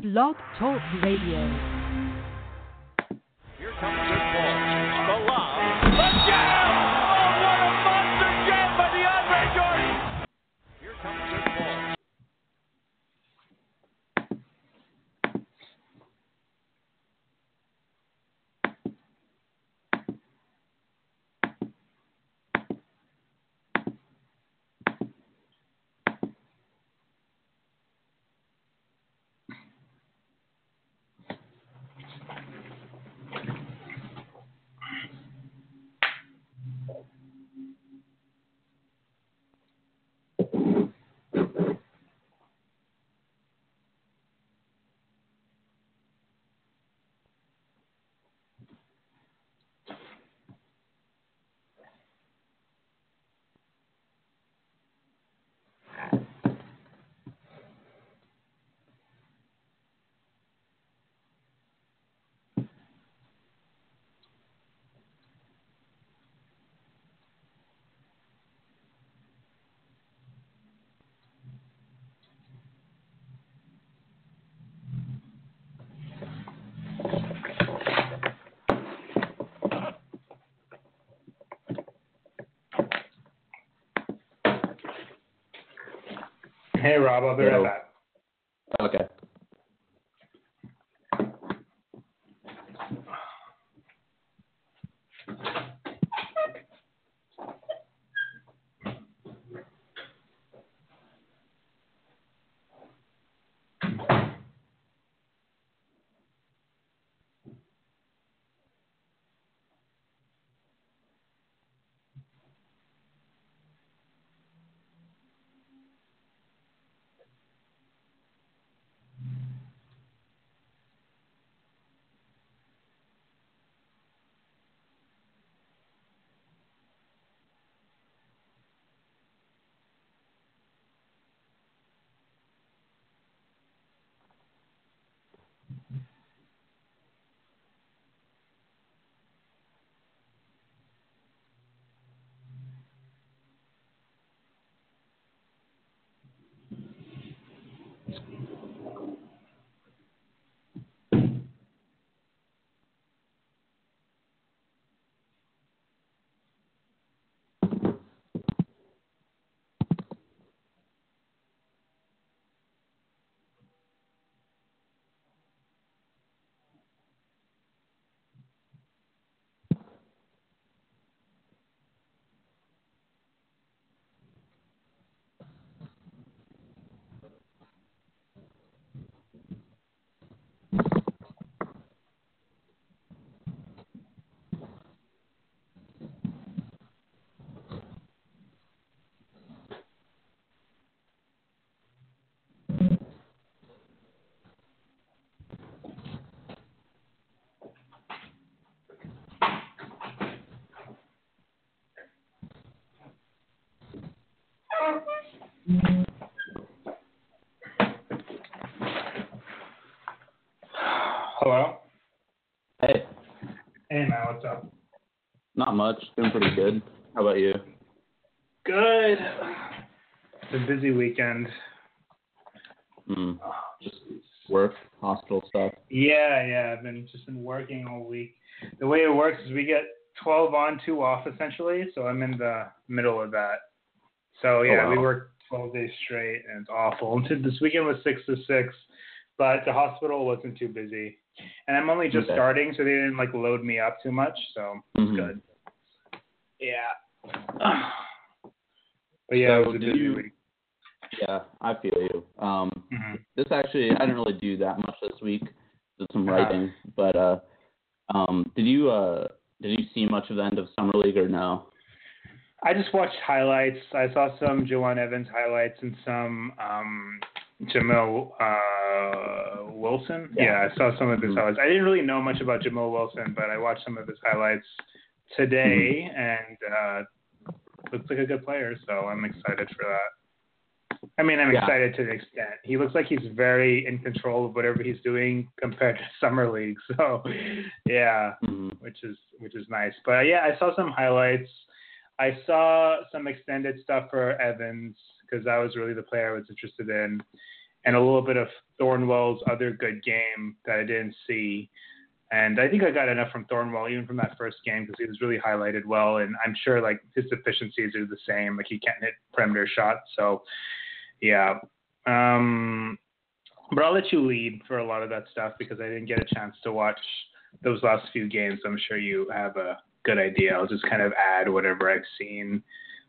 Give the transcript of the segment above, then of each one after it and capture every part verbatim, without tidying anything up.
Blog Talk Radio. Here comes this ball. The lob. The jam! Oh, what a monster jam by DeAndre Jordan! Here comes this ball. Hey, Rob, I'll be right back. Okay. Hello? Hey, Hey, man, what's up? not much. Doing pretty good. How about you? Good. It's a busy weekend. Mm, just work, hospital stuff. Yeah, yeah, I've been just been working all week. The way it works is we get twelve on, two off, essentially, so I'm in the middle of that. So, yeah, Oh, wow. we work twelve days straight, and it's awful. This weekend was six to six, but the hospital wasn't too busy. And I'm only just Okay. starting, so they didn't, like, load me up too much, so it's Mhm. good. Yeah. But, yeah, it So was a did busy you- week. Yeah, I feel you. Um, hmm this actually, I didn't really do that much this week. Did some Uh-huh. writing, but uh, um, did you uh, did you see much of the end of summer league or no? I just watched highlights. I saw some Jawan Evans highlights and some um, Jamil uh, Wilson. Yeah. Yeah, I saw some of his Mhm. highlights. I didn't really know much about Jamil Wilson, but I watched some of his highlights today, Mm-hmm. and uh, looks like a good player, so I'm excited for that. I mean, I'm Yeah. excited to the extent. He looks like he's very in control of whatever he's doing compared to summer league. So, yeah, Mhm. which is which is nice. But yeah, I saw some highlights. I saw some extended stuff for Evans because that was really the player I was interested in. and a little bit of Thornwell's other good game that I didn't see. And I think I got enough from Thornwell, even from that first game, because he was really highlighted well. And I'm sure like his deficiencies are the same. Like he can't hit perimeter shots. So, yeah. Um, but I'll let you lead for a lot of that stuff because I didn't get a chance to watch those last few games. I'm sure you have a good idea. I'll just kind of add whatever I've seen.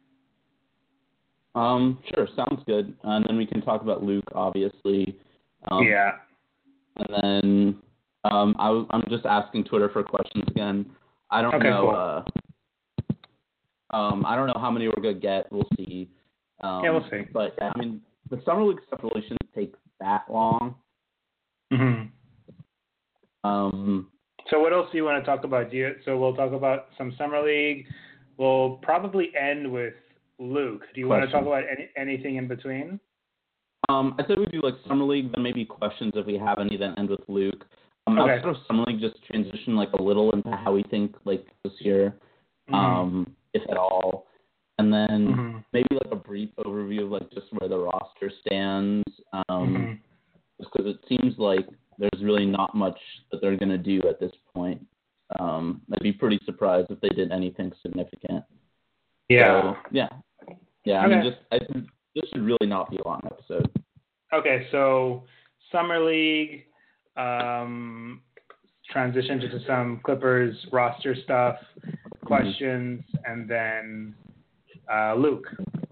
Um, sure, sounds good. And then we can talk about Luke, obviously. Um, yeah. And then um, I w- I'm just asking Twitter for questions again. I don't okay, know. Cool. Uh, um, I don't know how many we're gonna get. We'll see. Um, yeah, we'll see. But I mean, the summer league stuff really shouldn't take that long. Mm-hmm. Um. So what else do you want to talk about? Do you, so we'll talk about some summer league. We'll probably end with Luke. Do you Question. want to talk about any, anything in between? Um, I said we do like summer league, then maybe questions if we have any, then end with Luke. Um, okay. Outside of summer league, just transition like a little into how we think like this year, mm-hmm. um, if at all, and then mm-hmm. maybe like a brief overview of like just where the roster stands, um, mm-hmm. just because it seems like there's really not much that they're gonna do at this point. Um, I'd be pretty surprised if they did anything significant. Yeah. So, yeah. Yeah. Okay. I mean, just I think this should really not be a long episode. Okay, so summer league, um, transition to some Clippers roster stuff, questions, mm-hmm. and then uh, Luke.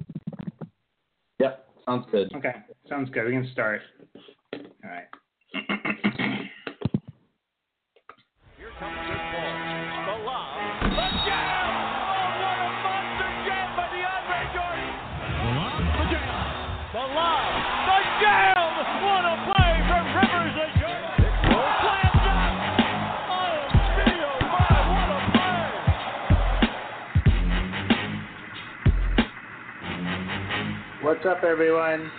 Yep, sounds good. Okay, sounds good. We can start. All right. Here comes this ball. The lob. The jam! Oh, what a monster jam by DeAndre Jordan! The lob. The jam. The lob. The jam! What a play from Rivers and Jordan! Slam dunk! Oh, gee, oh my, what a play! What's up, everyone?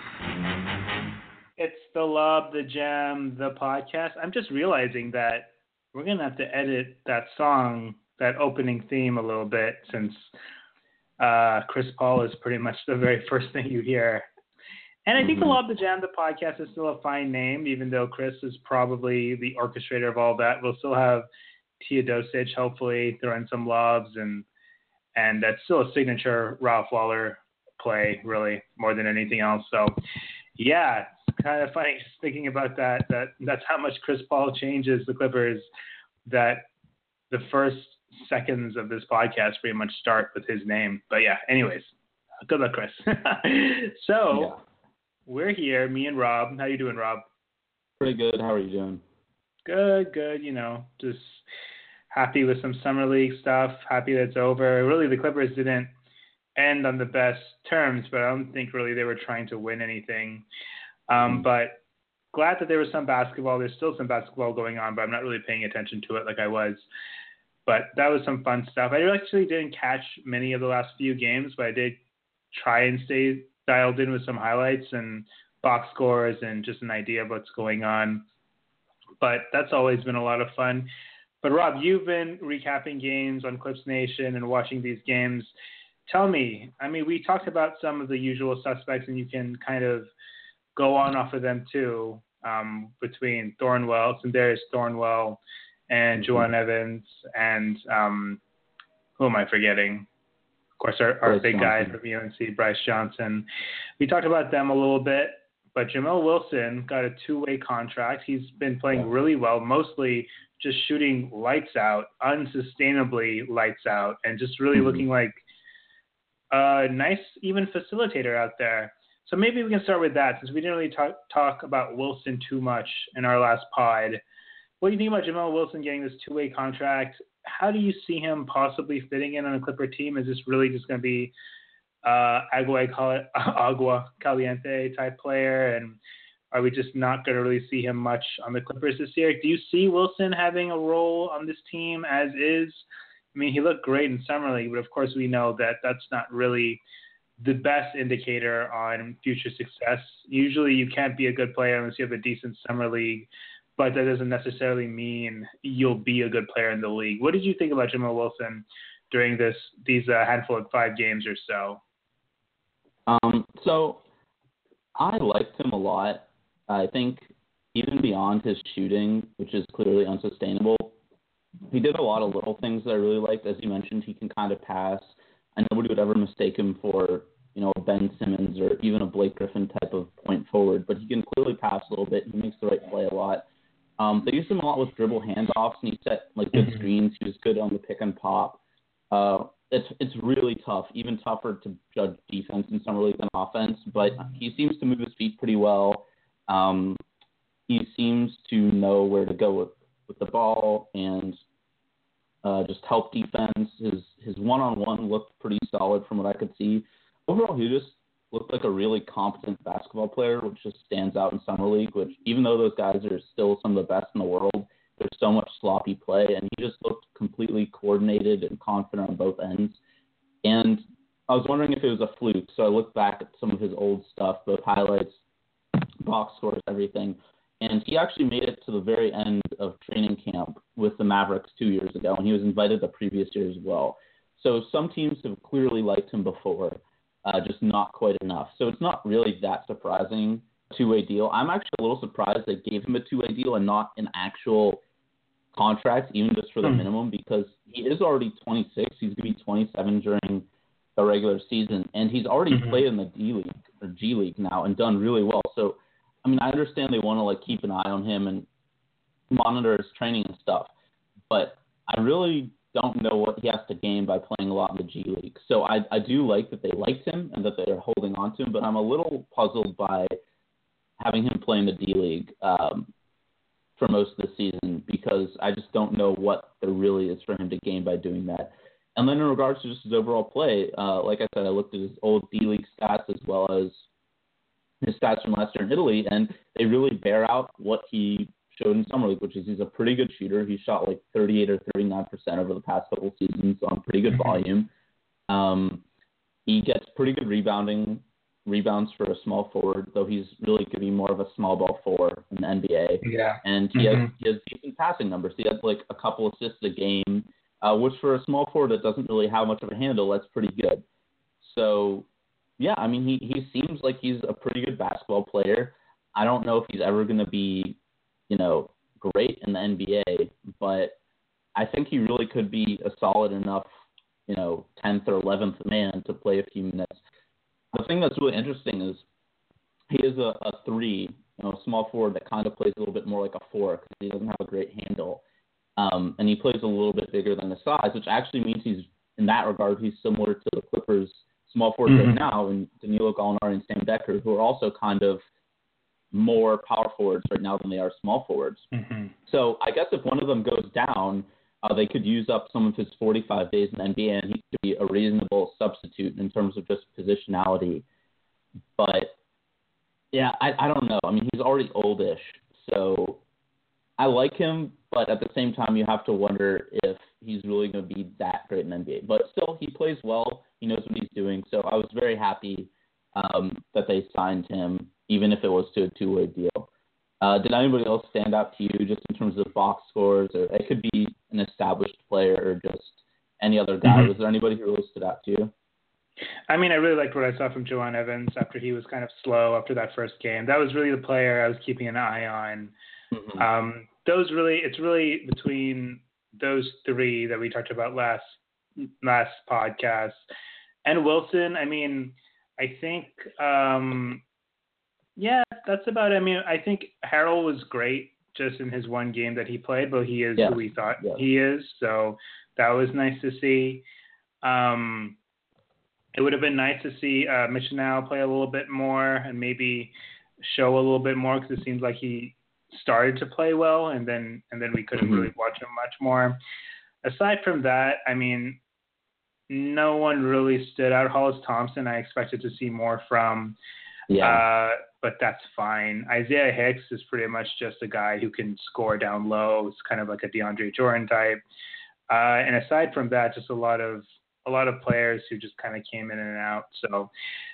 It's the Lob, the Jam, the podcast. I'm just realizing that we're going to have to edit that song, that opening theme a little bit, since uh, Chris Paul is pretty much the very first thing you hear. And I think the Lob, the Jam, the podcast is still a fine name, even though Chris is probably the orchestrator of all that. We'll still have Teodosic, hopefully, throwing some lobs, and and that's still a signature Ralph Waller play, really, more than anything else. So, yeah, it's kind of funny just thinking about that. That that's how much Chris Paul changes the Clippers. That the first seconds of this podcast pretty much start with his name. But yeah, anyways, good luck, Chris. so yeah. We're here, me and Rob. How you doing, Rob? Pretty good. How are you doing? Good, good. You know, just happy with some summer league stuff. Happy that it's over. Really, the Clippers didn't end on the best terms, but I don't think really they were trying to win anything. Um, but glad that there was some basketball. There's still some basketball going on, but I'm not really paying attention to it like I was. But that was some fun stuff. I actually didn't catch many of the last few games, but I did try and stay dialed in with some highlights and box scores and just an idea of what's going on. But that's always been a lot of fun. But Rob, you've been recapping games on Clips Nation and watching these games. Tell me, I mean, we talked about some of the usual suspects, and you can kind of go on off of them too, um, between Thornwell, Sindarius Thornwell, and Juwan Evans, and um, who am I forgetting? Of course, our, our big guy from U N C, Bryce Johnson. We talked about them a little bit, but Jamel Wilson got a two-way contract. He's been playing really well, mostly just shooting lights out, unsustainably lights out, and just really mm-hmm. looking like a nice, even facilitator out there. So maybe we can start with that, since we didn't really talk, talk about Wilson too much in our last pod. What do you think about Jamel Wilson getting this two-way contract? How do you see him possibly fitting in on a Clipper team? Is this really just going to be uh, agua, agua caliente type player? And are we just not going to really see him much on the Clippers this year? Do you see Wilson having a role on this team as is? I mean, he looked great in Summer League, but of course we know that that's not really the best indicator on future success. Usually you can't be a good player unless you have a decent Summer League, but that doesn't necessarily mean you'll be a good player in the league. What did you think about Jamel Wilson during this these uh, handful of five games or so? Um, so I liked him a lot. I think even beyond his shooting, which is clearly unsustainable, he did a lot of little things that I really liked. As you mentioned, he can kind of pass. I nobody would ever mistake him for, you know, a Ben Simmons or even a Blake Griffin type of point forward, but he can clearly pass a little bit. He makes the right play a lot. Um, they used him a lot with dribble handoffs, and he set like good Mm-hmm. screens. He was good on the pick and pop. Uh, it's it's really tough, even tougher to judge defense in summer league than offense. But he seems to move his feet pretty well. Um, he seems to know where to go with, with the ball and uh, just help defense. His his one-on-one looked pretty solid from what I could see. Overall, he just looked like a really competent basketball player, which just stands out in summer league. Which, even though those guys are still some of the best in the world, there's so much sloppy play, and he just looked completely coordinated and confident on both ends. And I was wondering if it was a fluke, so I looked back at some of his old stuff, both highlights, box scores, everything. And he actually made it to the very end of training camp with the Mavericks two years ago, and he was invited the previous year as well. So some teams have clearly liked him before, uh, just not quite enough. So it's not really that surprising, two-way deal. I'm actually a little surprised they gave him a two-way deal and not an actual contract, even just for the Hmm. minimum, because he is already twenty-six. He's going to be twenty-seven during the regular season, and he's already Mhm. played in the D League or G League now and done really well. So, I mean, I understand they want to like keep an eye on him and monitor his training and stuff, but I really don't know what he has to gain by playing a lot in the G League. So I, I do like that they liked him and that they're holding on to him, but I'm a little puzzled by having him play in the D League um, for most of the season, because I just don't know what there really is for him to gain by doing that. And then in regards to just his overall play, uh, like I said, I looked at his old D League stats as well as his stats from last year in Italy, and they really bear out what he showed in summer league, which is he's a pretty good shooter. He shot like thirty-eight or thirty-nine percent over the past couple of seasons on pretty good volume. Um, he gets pretty good rebounding rebounds for a small forward, though he's really going to be more of a small ball four in the N B A. Yeah. And he Mhm. has he has decent passing numbers. He has like a couple assists a game, uh, which for a small forward that doesn't really have much of a handle, that's pretty good. So, yeah, I mean, he, he seems like he's a pretty good basketball player. I don't know if he's ever going to be, you know, great in the N B A, but I think he really could be a solid enough, you know, tenth or eleventh man to play a few minutes. The thing that's really interesting is he is a, a three, you know, small forward that kind of plays a little bit more like a four because he doesn't have a great handle. Um, and he plays a little bit bigger than his size, which actually means he's, in that regard, he's similar to the Clippers' small forwards Mhm. right now, and Danilo Gallinari and Sam Decker, who are also kind of more power forwards right now than they are small forwards. Mhm. So I guess if one of them goes down, uh, they could use up some of his forty-five days in the N B A, and he could be a reasonable substitute in terms of just positionality. But, yeah, I, I don't know. I mean, he's already oldish, so I like him, but at the same time, you have to wonder if he's really going to be that great in the N B A. But still, he plays well. He knows what he's doing. So I was very happy um, that they signed him, even if it was to a two-way deal. Uh, did anybody else stand out to you just in terms of box scores? Or it could be an established player or just any other guy. Mhm. Was there anybody who really stood out to you? I mean, I really liked what I saw from Jawan Evans after he was kind of slow after that first game. That was really the player I was keeping an eye on. Mm-hmm. Um, those really, it's really between those three that we talked about last last podcast and Wilson. I mean, I think, um, yeah, that's about it. I mean, I think Harrell was great just in his one game that he played, but he is Yeah. who we thought Yeah. he is. So that was nice to see. Um, it would have been nice to see uh, Michinau play a little bit more and maybe show a little bit more, because it seems like he started to play well, and then and then we couldn't Mhm. really watch him much more. Aside from that, I mean, no one really stood out. Hollis Thompson, I expected to see more from, Yeah. uh, but that's fine. Isaiah Hicks is pretty much just a guy who can score down low. It's kind of like a DeAndre Jordan type. Uh, and aside from that, just a lot of a lot of players who just kind of came in and out. So,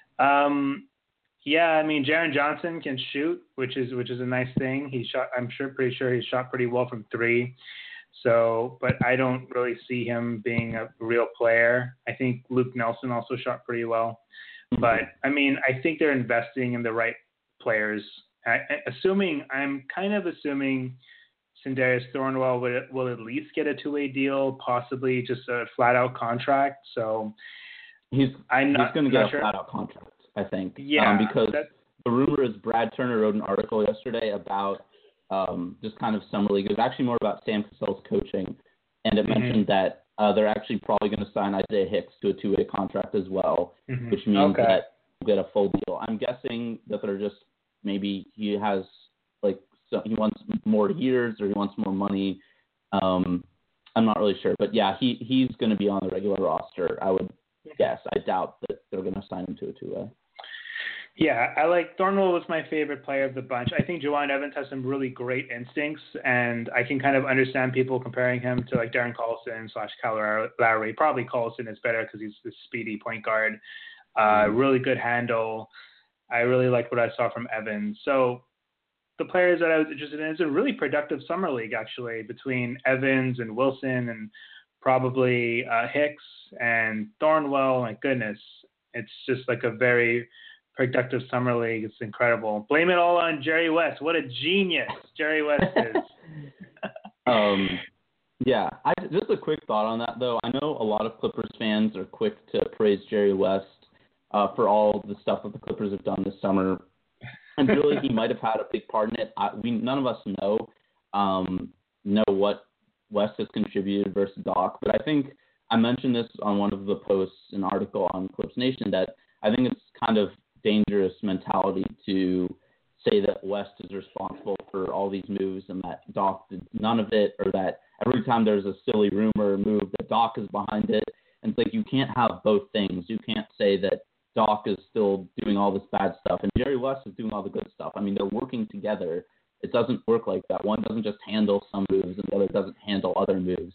um, yeah, I mean, Jaren Johnson can shoot, which is which is a nice thing. He shot. I'm sure, pretty sure he shot pretty well from three. So, but I don't really see him being a real player. I think Luke Nelson also shot pretty well. But I mean, I think they're investing in the right players I, assuming I'm kind of assuming Sindarius Thornwell will, will at least get a two-way deal, possibly just a flat-out contract. So he's I'm not, he's going to get a sure. flat-out contract, I think. Yeah, um, because that's... the rumor is Brad Turner wrote an article yesterday about um, just kind of summer league. It was actually more about Sam Cassell's coaching, and it mm-hmm. mentioned that uh, they're actually probably going to sign Isaiah Hicks to a two-way contract as well, mm-hmm. which means okay. that he'll get a full deal. I'm guessing that they're just maybe he has like so he wants more years or he wants more money. Um, I'm not really sure, but yeah, he he's going to be on the regular roster. I would guess. I doubt that they're going to sign him to a two-way. Yeah, I like Thornwell was my favorite player of the bunch. I think Juwan Evans has some really great instincts, and I can kind of understand people comparing him to like Darren Collison slash Kyle Lowry. Probably Collison is better because he's the speedy point guard. Uh, mm-hmm. Really good handle. I really liked what I saw from Evans. So the players that I was interested in, it's a really productive summer league actually between Evans and Wilson and probably uh, Hicks and Thornwell. My goodness, it's just like a very productive summer league. It's incredible. Blame it all on Jerry West. What a genius Jerry West is. um, yeah, I, just a quick thought on that though. I know a lot of Clippers fans are quick to praise Jerry West uh, for all the stuff that the Clippers have done this summer. And really, he might have had a big part in it. I, we none of us know um, know what West has contributed versus Doc, but I think I mentioned this on one of the posts, an article on Clips Nation, that I think it's kind of dangerous mentality to say that West is responsible for all these moves and that Doc did none of it, or that every time there's a silly rumor or move that Doc is behind it. And it's like you can't have both things. You can't say that Doc is still doing all this bad stuff and Jerry West is doing all the good stuff. I mean, they're working together. It doesn't work like that. One doesn't just handle some moves and the other doesn't handle other moves.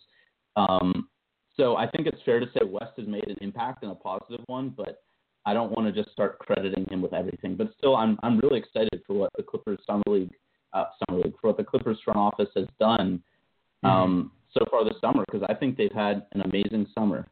Um, so I think it's fair to say West has made an impact and a positive one, but I don't want to just start crediting him with everything. But still, I'm I'm really excited for what the Clippers Summer League, uh, Summer League, for what the Clippers front office has done um, mm-hmm. so far this summer, because I think they've had an amazing summer.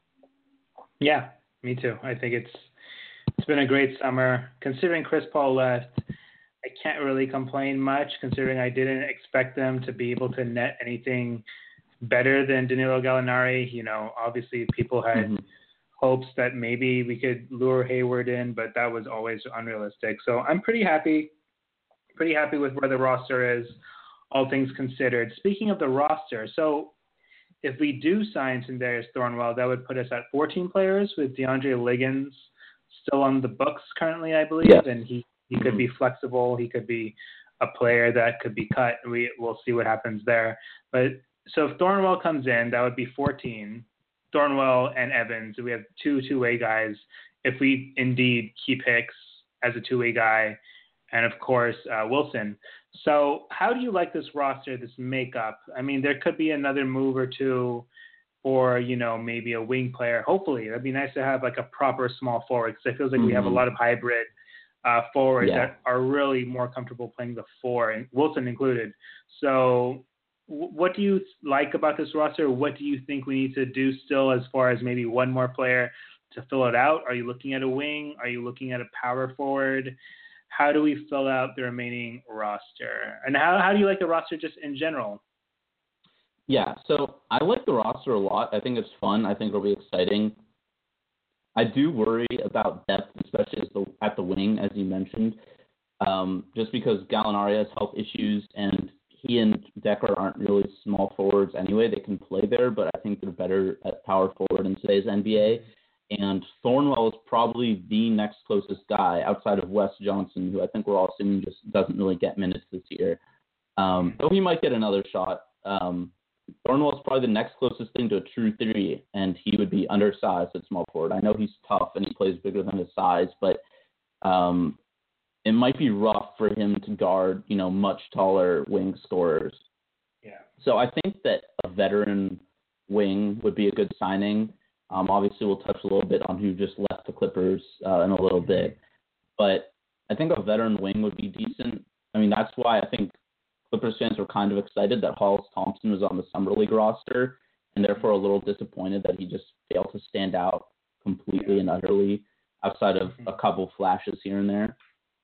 Yeah, me too. I think it's it's been a great summer. Considering Chris Paul left, I can't really complain much, considering I didn't expect them to be able to net anything better than Danilo Gallinari. You know, obviously people had mm-hmm. hopes that maybe we could lure Hayward in, but that was always unrealistic. So I'm pretty happy, pretty happy with where the roster is, all things considered. Speaking of the roster, so if we do sign Sindarius Thornwell, that would put us at fourteen players with DeAndre Liggins still on the books currently, I believe, yes. and he, he could be flexible. He could be a player that could be cut. We, we'll see what happens there. But so if Thornwell comes in, that would be fourteen. Thornwell and Evans. We have two two-way guys. If we indeed keep Hicks as a two-way guy, and of course uh, Wilson. So how do you like this roster, this makeup? I mean, there could be another move or two, or you know maybe a wing player. Hopefully, it'd be nice to have like a proper small forward, because it feels like mm-hmm. we have a lot of hybrid uh, forwards yeah. that are really more comfortable playing the four, and Wilson included. So what do you like about this roster? What do you think we need to do still as far as maybe one more player to fill it out? Are you looking at a wing? Are you looking at a power forward? How do we fill out the remaining roster? And how, how do you like the roster just in general? Yeah, so I like the roster a lot. I think it's fun. I think it'll be exciting. I do worry about depth, especially as the, at the wing, as you mentioned, um, just because Gallinari has health issues and he and Decker aren't really small forwards anyway. They can play there, but I think they're better at power forward in today's N B A. And Thornwell is probably the next closest guy outside of Wes Johnson, who I think we're all assuming just doesn't really get minutes this year. Um, though he might get another shot. Um, Thornwell is probably the next closest thing to a true three, and he would be undersized at small forward. I know he's tough and he plays bigger than his size, but um, it might be rough for him to guard, you know, much taller wing scorers. Yeah. So I think that a veteran wing would be a good signing. Um, obviously, we'll touch a little bit on who just left the Clippers uh, in a little bit. But I think a veteran wing would be decent. I mean, that's why I think Clippers fans were kind of excited that Hollis Thompson was on the Summer League roster, and therefore a little disappointed that he just failed to stand out completely and utterly outside of a couple flashes here and there.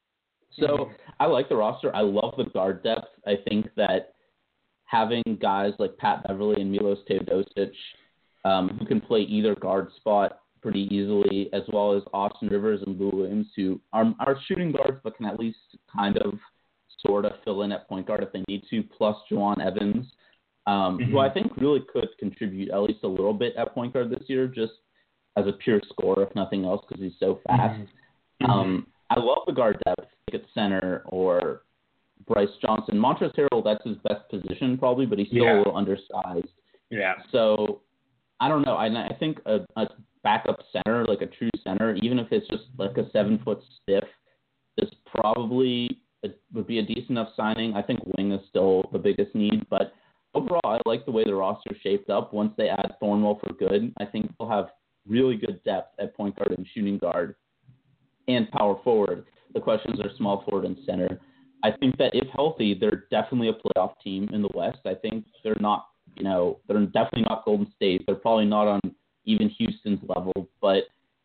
So mm-hmm. I like the roster. I love the guard depth. I think that having guys like Pat Beverly and Milos Teodosic um, who can play either guard spot pretty easily, as well as Austin Rivers and Lou Williams, who are, are shooting guards but can at least kind of sort of fill in at point guard if they need to, plus Juwan Evans, um, mm-hmm. who I think really could contribute at least a little bit at point guard this year, just as a pure scorer, if nothing else, because he's so fast. Mm-hmm. Um, I love the guard depth, like at center or Bryce Johnson. Montrezl Harrell, that's his best position probably, but he's still yeah. a little undersized. Yeah. So I don't know. I, I think a, a backup center, like a true center, even if it's just like a seven-foot stiff, is probably a, would be a decent enough signing. I think wing is still the biggest need, but overall, I like the way the roster shaped up. Once they add Thornwell for good, I think they'll have really good depth at point guard and shooting guard and power forward. The questions are small forward and center. I think that if healthy, they're definitely a playoff team in the West. I think they're not, you know, they're definitely not Golden State. They're probably not on even Houston's level. But,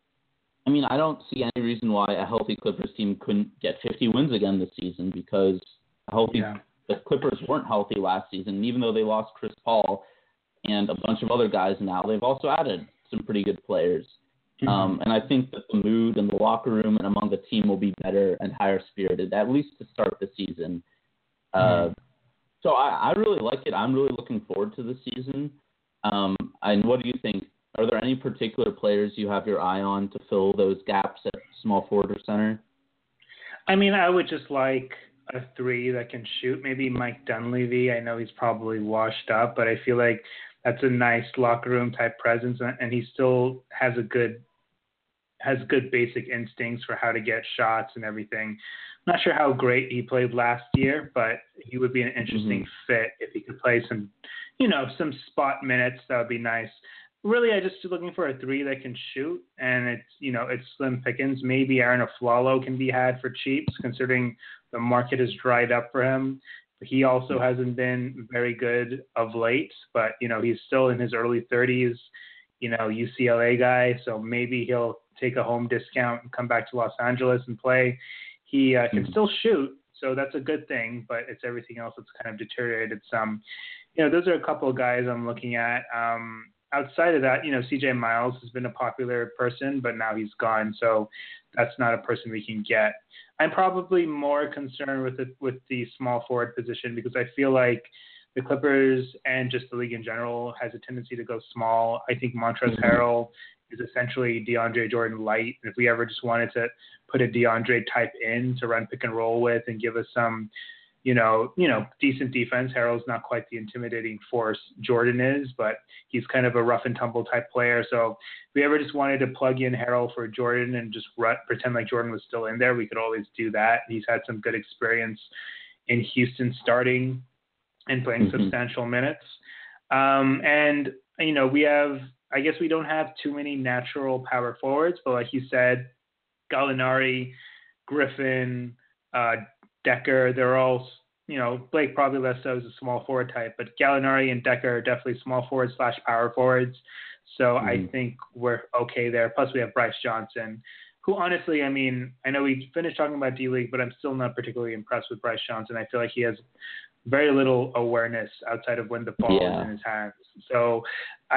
I mean, I don't see any reason why a healthy Clippers team couldn't get fifty wins again this season, because a healthy, yeah. the Clippers weren't healthy last season. And even though they lost Chris Paul and a bunch of other guys now, they've also added some pretty good players. Mm-hmm. Um, and I think that the mood in the locker room and among the team will be better and higher spirited, at least to start the season. Uh, mm-hmm. So I, I really like it. I'm really looking forward to the season. Um, and what do you think? Are there any particular players you have your eye on to fill those gaps at small forward or center? I mean, I would just like a three that can shoot. Maybe Mike Dunleavy. I know he's probably washed up, but I feel like that's a nice locker room type presence, and he still has a good has good basic instincts for how to get shots and everything. I'm not sure how great he played last year, but he would be an interesting mm-hmm. fit if he could play some, you know, some spot minutes. That would be nice. Really, I just looking for a three that can shoot, and it's, you know, it's slim pickings. Maybe Aaron Aflalo can be had for cheap, considering the market has dried up for him. He also hasn't been very good of late, but, you know, he's still in his early thirties, you know, U C L A guy, so maybe he'll take a home discount and come back to Los Angeles and play. He uh, can mm-hmm. still shoot, so that's a good thing, but it's everything else that's kind of deteriorated some. You know, those are a couple of guys I'm looking at. Um, outside of that, you know, C J Miles has been a popular person, but now he's gone, so that's not a person we can get. I'm probably more concerned with the, with the small forward position, because I feel like the Clippers and just the league in general has a tendency to go small. I think Montrezl Harrell is essentially DeAndre Jordan light. And if we ever just wanted to put a DeAndre type in to run pick and roll with and give us some, you know, you know, decent defense, Harrell's not quite the intimidating force Jordan is, but he's kind of a rough and tumble type player. So if we ever just wanted to plug in Harrell for Jordan and just run, pretend like Jordan was still in there, we could always do that. He's had some good experience in Houston starting and playing mm-hmm. substantial minutes. Um, and, you know, we have, I guess we don't have too many natural power forwards, but like you said, Gallinari, Griffin, uh, Decker, they're all, you know, Blake probably less so as a small forward type, but Gallinari and Decker are definitely small forwards slash power forwards. So mm-hmm. I think we're okay there. Plus we have Bryce Johnson, who honestly, I mean, I know we finished talking about D-League, but I'm still not particularly impressed with Bryce Johnson. I feel like he has very little awareness outside of when the ball yeah. is in his hands. So I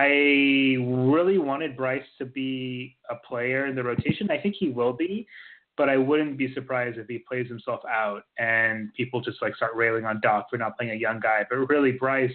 really wanted Bryce to be a player in the rotation. I think he will be, but I wouldn't be surprised if he plays himself out and people just like start railing on Doc for not playing a young guy. But really, Bryce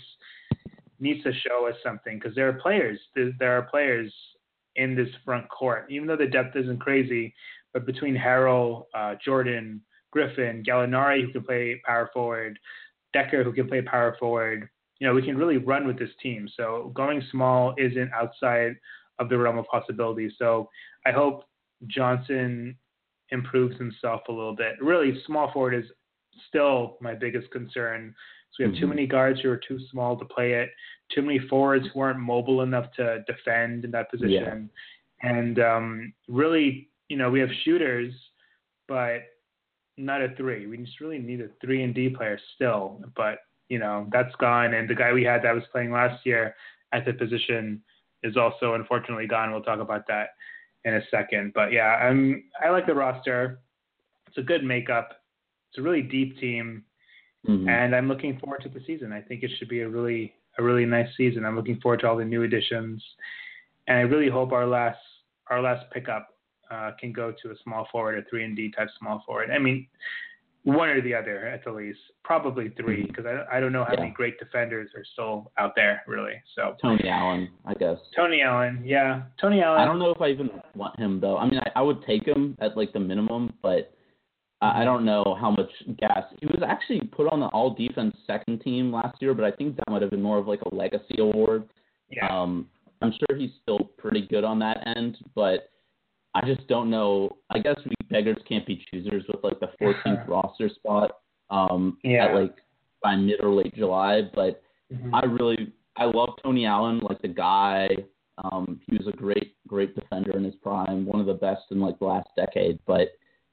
needs to show us something, because there are players. There are players in this front court, even though the depth isn't crazy. But between Harrell, uh, Jordan, Griffin, Gallinari, who can play power forward, Decker, who can play power forward, you know, we can really run with this team. So going small isn't outside of the realm of possibility. So I hope Johnson improves himself a little bit. Really, small forward is still my biggest concern. So we have mm-hmm. too many guards who are too small to play it, too many forwards who aren't mobile enough to defend in that position. Yeah. And um, really, you know, we have shooters, but not a three. We just really need a three and D player still, but you know, that's gone. And the guy we had that was playing last year at the position is also unfortunately gone. We'll talk about that in a second, but yeah, I'm, I like the roster. It's a good makeup. it's a really deep team, mm-hmm. and I'm looking forward to the season. I think it should be a really a really nice season. I'm looking forward to all the new additions, and I really hope our last our last pickup uh, can go to a small forward, a three and D type small forward. I mean, one or the other at the least, probably three, because I, I don't know how yeah. many great defenders are still out there, really. So Tony Allen, I guess. Tony Allen, yeah, Tony Allen. I don't know if I even want him though. I mean, I, I would take him at like the minimum, but I, I don't know how much gas. He was actually put on the All Defense second team last year, but I think that might have been more of like a legacy award. Yeah. Um, I'm sure he's still pretty good on that end, but I just don't know. I guess we beggars can't be choosers with like the fourteenth roster spot um, yeah. at like by mid or late July. But mm-hmm. I really, I love Tony Allen, like the guy. Um, he was a great, great defender in his prime, one of the best in like the last decade. But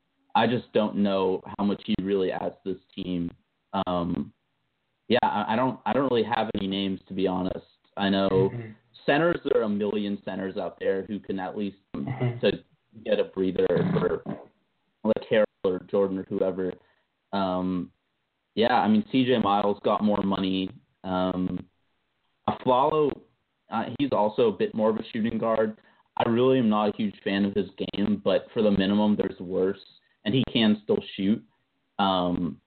I just don't know how much he really adds to this team. Um, yeah, I, I don't, I don't really have any names, to be honest. I know mm-hmm. centers. There are a million centers out there who can at least mm-hmm. to get a breather for like Harrell or Jordan or whoever. Um, yeah, I mean, C J Miles got more money. Um, Aflalo, uh, he's also a bit more of a shooting guard. I really am not a huge fan of his game, but for the minimum, there's worse, and he can still shoot. Um,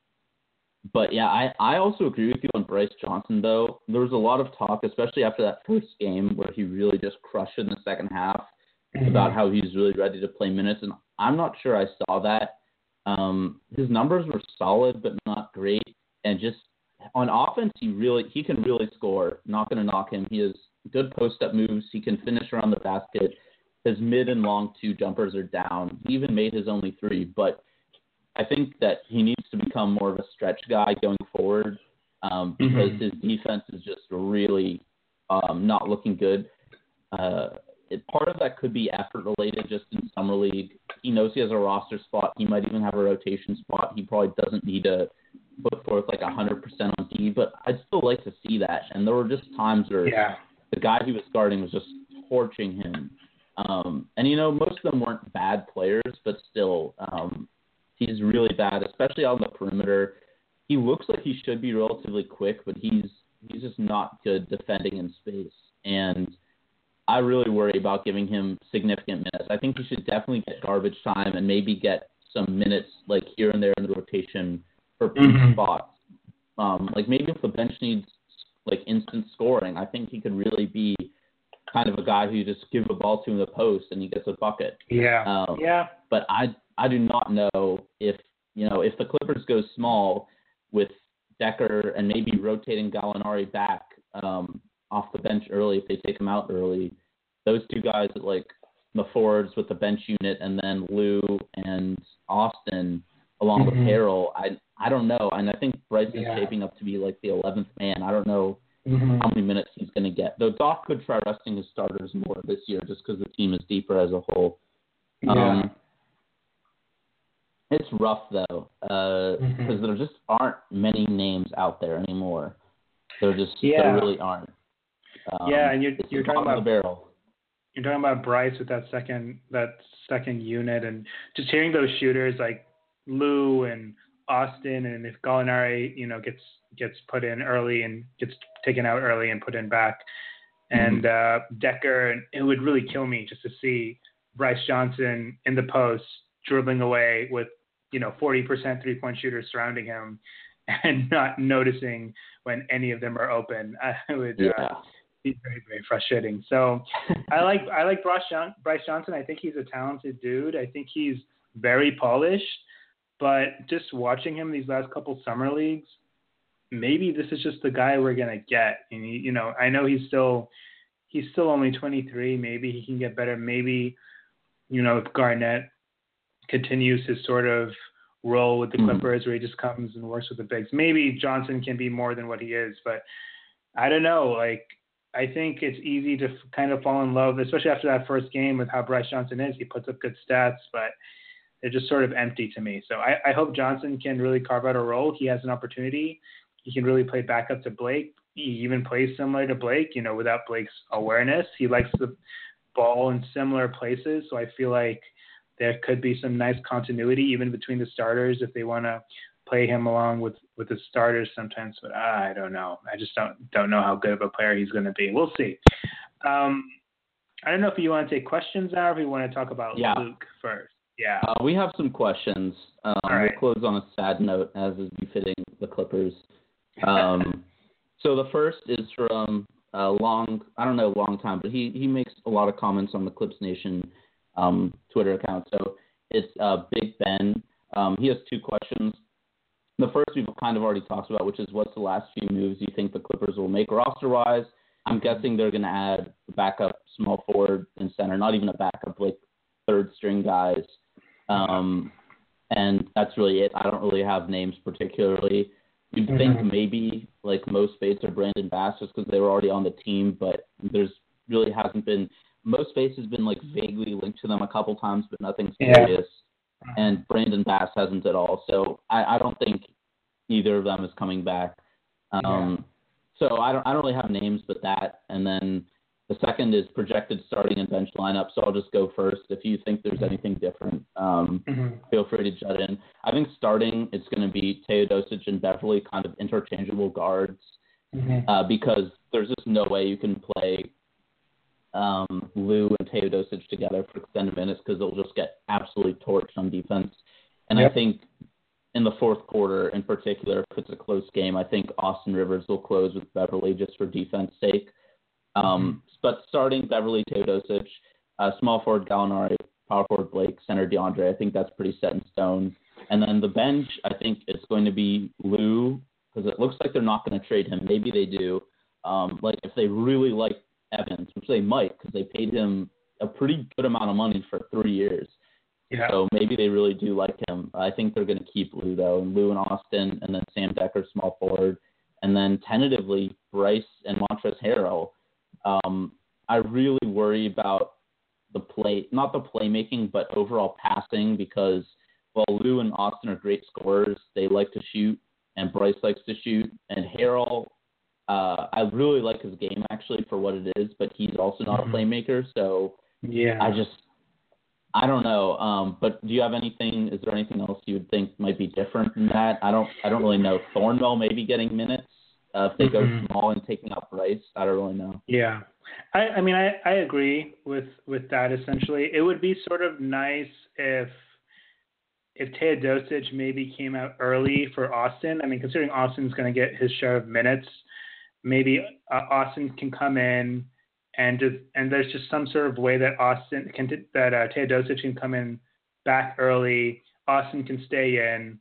but yeah, I, I also agree with you on Bryce Johnson, though. There was a lot of talk, especially after that first game where he really just crushed it in the second half, mm-hmm. about how he's really ready to play minutes, and I'm not sure I saw that. Um, his numbers were solid, but not great, and just on offense, he really he can really score. Not going to knock him. He has good post-up moves. He can finish around the basket. His mid and long two jumpers are down. He even made his only three, but I think that he needs to become more of a stretch guy going forward um, because mm-hmm. his defense is just really um, not looking good. Uh, it, part of that could be effort related just in summer league. He knows he has a roster spot. He might even have a rotation spot. He probably doesn't need to put forth like one hundred percent on D, but I'd still like to see that. And there were just times where yeah. the guy he was guarding was just torching him. Um, and, you know, most of them weren't bad players, but still um, he's really bad, especially on the perimeter. He looks like he should be relatively quick, but he's he's just not good defending in space. And I really worry about giving him significant minutes. I think he should definitely get garbage time and maybe get some minutes like here and there in the rotation for mm-hmm. spots. Um, like maybe if the bench needs like instant scoring, I think he could really be kind of a guy who you just give the ball to in the post and he gets a bucket. Yeah. Um, yeah. But I I do not know if you know if the Clippers go small with Decker and maybe rotating Gallinari back um, off the bench early if they take him out early. Those two guys at like the forwards with the bench unit and then Lou and Austin along mm-hmm. with Harrell. I I don't know, and I think Bryce is yeah. shaping up to be like the eleventh man. I don't know mm-hmm. how many minutes he's going to get. Though Doc could try resting his starters more this year just because the team is deeper as a whole. Yeah. Um, it's rough, though, because uh, mm-hmm. there just aren't many names out there anymore. There just yeah. there really aren't. Um, yeah, and you're, you're talking about the barrel. You're talking about Bryce with that second that second unit, and just hearing those shooters like Lou and Austin, and if Gallinari, you know, gets gets put in early and gets taken out early and put in back, and mm-hmm. uh, Decker, and it would really kill me just to see Bryce Johnson in the post dribbling away with, you know, forty percent three-point shooters surrounding him and not noticing when any of them are open. I would yeah. uh, be very, very frustrating. So I like I like Bryce, John- Bryce Johnson. I think he's a talented dude. I think he's very polished. But just watching him these last couple summer leagues, maybe this is just the guy we're gonna get. And he, you know, I know he's still he's still only twenty-three. Maybe he can get better. Maybe, you know, if Garnett continues his sort of role with the Clippers, mm-hmm. where he just comes and works with the bigs, maybe Johnson can be more than what he is. But I don't know. Like, I think it's easy to kind of fall in love, especially after that first game, with how Bryce Johnson is. He puts up good stats, but they're just sort of empty to me. So I, I hope Johnson can really carve out a role. He has an opportunity. He can really play backup to Blake. He even plays similar to Blake, you know, without Blake's awareness. He likes the ball in similar places. So I feel like there could be some nice continuity even between the starters if they want to play him along with, with the starters sometimes, but uh, I don't know. I just don't don't know how good of a player he's going to be. We'll see. Um, I don't know if you want to take questions now or if you want to talk about yeah. Luke first. Yeah. Uh, we have some questions. Um, right. We'll close on a sad note, as is befitting the Clippers. Um, so the first is from a long, I don't know, long time, but he, he makes a lot of comments on the Clips Nation um, Twitter account. So it's uh, Big Ben. Um, he has two questions. The first we've kind of already talked about, which is what's the last few moves you think the Clippers will make roster-wise? I'm guessing they're going to add the backup small forward and center, not even a backup, like third-string guys. Um, and that's really it. I don't really have names particularly. You'd mm-hmm. think maybe like Mo Spates or Brandon Bass just because they were already on the team, but there's really hasn't been – Mo Spates has been like vaguely linked to them a couple times, but nothing serious. Yeah. And Brandon Bass hasn't at all. So I, I don't think either of them is coming back. Um, yeah. So I don't I don't really have names but that. And then the second is projected starting and bench lineup. So I'll just go first. If you think there's anything different, um, mm-hmm. feel free to jut in. I think starting it's going to be Teodosic and Beverly, kind of interchangeable guards, mm-hmm. uh, because there's just no way you can play um, Lou and Teodosic together for extended minutes because they'll just get absolutely torched on defense. And yep. I think in the fourth quarter in particular, if it's a close game, I think Austin Rivers will close with Beverly just for defense sake. Um, mm-hmm. But starting Beverly, Teodosic, uh, small forward Gallinari, power forward Blake, center DeAndre, I think that's pretty set in stone. And then the bench, I think it's going to be Lou because it looks like they're not going to trade him. Maybe they do. Um, like if they really like Evans, which they might because they paid him a pretty good amount of money for three years. Yeah. So maybe they really do like him. I think they're going to keep Lou, though, and Lou and Austin, and then Sam Dekker, small forward, and then tentatively Bryce and Montrezl Harrell. Um, I really worry about the play, not the playmaking, but overall passing because while Lou and Austin are great scorers, they like to shoot, and Bryce likes to shoot, and Harrell, uh, I really like his game actually for what it is, but he's also not mm-hmm. a playmaker, so yeah, I just, I don't know. Um, but do you have anything? Is there anything else you would think might be different than that? I don't, I don't really know. Thornwell maybe getting minutes. Uh, if they mm-hmm. go small and taking out Bryce, I don't really know. Yeah, I, I mean, I, I agree with, with that. Essentially, it would be sort of nice if if Teodosic maybe came out early for Austin. I mean, considering Austin's going to get his share of minutes, maybe uh, Austin can come in and just and there's just some sort of way that Austin can that uh, Teodosic can come in back early. Austin can stay in.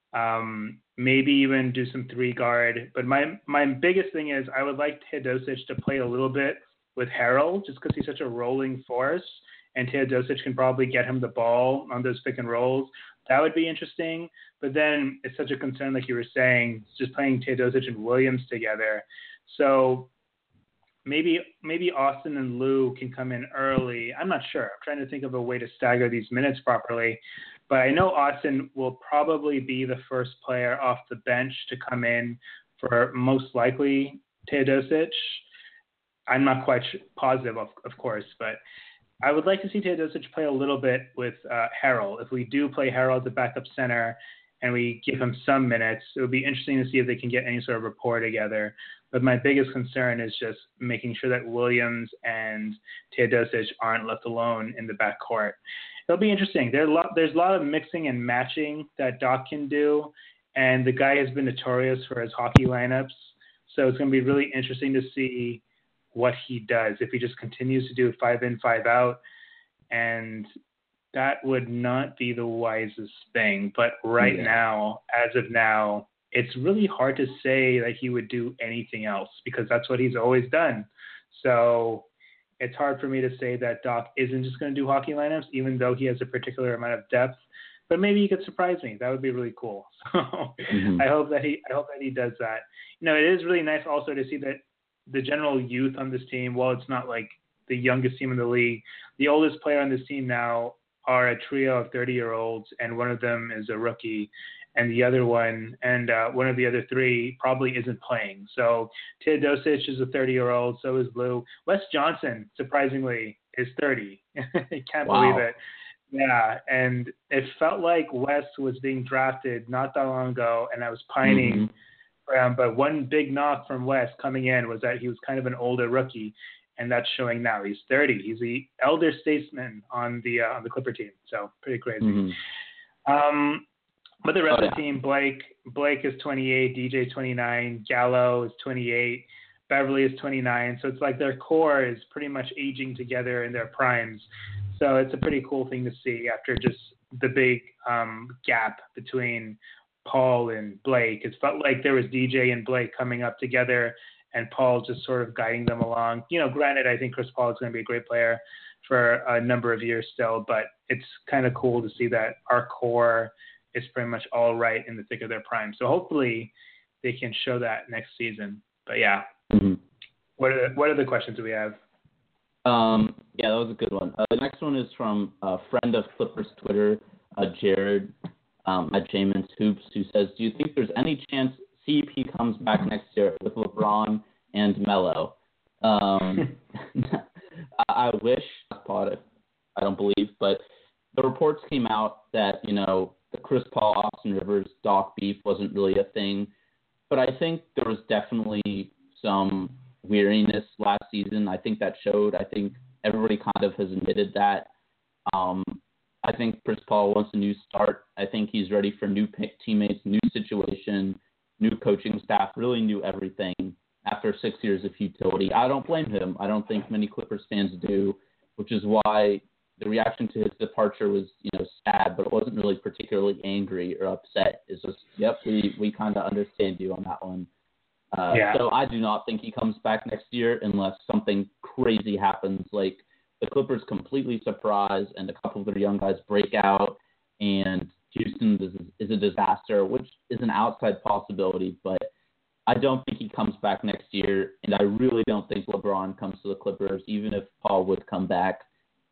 Um, maybe even do some three guard. But my my biggest thing is I would like Teodosic to play a little bit with Harrell just because he's such a rolling force, and Teodosic can probably get him the ball on those pick and rolls. That would be interesting. But then it's such a concern, like you were saying, just playing Teodosic and Williams together. So maybe maybe Austin and Lou can come in early. I'm not sure. I'm trying to think of a way to stagger these minutes properly. But I know Austin will probably be the first player off the bench to come in for most likely Teodosic. I'm not quite positive, of, of course, but I would like to see Teodosic play a little bit with uh, Harrell. If we do play Harrell as a backup center and we give him some minutes, it would be interesting to see if they can get any sort of rapport together. But my biggest concern is just making sure that Williams and Teodosic aren't left alone in the backcourt. It'll be interesting. There's a lot, there's a lot of mixing and matching that Doc can do, and the guy has been notorious for his hockey lineups. So it's going to be really interesting to see what he does, if he just continues to do five in, five out. And that would not be the wisest thing. But right yeah. now, as of now, it's really hard to say that he would do anything else because that's what he's always done. So it's hard for me to say that Doc isn't just going to do hockey lineups, even though he has a particular amount of depth. But maybe he could surprise me. That would be really cool. So mm-hmm. I hope that he, I hope that he does that. You know, it is really nice also to see that the general youth on this team, while it's not like the youngest team in the league, the oldest player on this team now are a trio of thirty-year-olds, and one of them is a rookie. And the other one, and uh, one of the other three probably isn't playing. So Teodosic is a thirty-year-old, so is Lou. Wes Johnson, surprisingly, is thirty. I can't wow. believe it. Yeah, and it felt like Wes was being drafted not that long ago, and I was pining Mm-hmm. for him. But one big knock from Wes coming in was that he was kind of an older rookie, and that's showing now. He's thirty. He's the elder statesman on the uh, on the Clipper team. So pretty crazy. Mm-hmm. Um, but the rest Oh, of the yeah. team, Blake Blake is twenty-eight, D J twenty-nine, Gallo is twenty-eight, Beverly is twenty-nine. So it's like their core is pretty much aging together in their primes. So it's a pretty cool thing to see after just the big um, gap between Paul and Blake. It felt like there was D J and Blake coming up together and Paul just sort of guiding them along. You know, granted, I think Chris Paul is going to be a great player for a number of years still, but it's kind of cool to see that our core is pretty much all right in the thick of their prime. So hopefully they can show that next season. But yeah, Mm-hmm. what are the, what are the questions we have? Um, yeah, that was a good one. Uh, the next one is from a friend of Clippers Twitter, uh, Jared um, at Jamin's Hoops, who says, "Do you think there's any chance C P comes back next year with LeBron and Melo?" Um, I, I wish, I don't believe, but the reports came out that you know the Chris Paul, Austin Rivers, Doc beef wasn't really a thing, but I think there was definitely some weariness last season. I think that showed. I think everybody kind of has admitted that. Um, I think Chris Paul wants a new start. I think he's ready for new teammates, new situation, new coaching staff, really new everything after six years of futility. I don't blame him. I don't think many Clippers fans do, which is why the reaction to his departure was, you know, sad, but it wasn't really particularly angry or upset. It's just, yep, we, we kind of understand you on that one. Uh, Yeah. So I do not think he comes back next year unless something crazy happens, like the Clippers completely surprise and a couple of their young guys break out and Houston is, is a disaster, which is an outside possibility, but I don't think he comes back next year, and I really don't think LeBron comes to the Clippers, even if Paul would come back.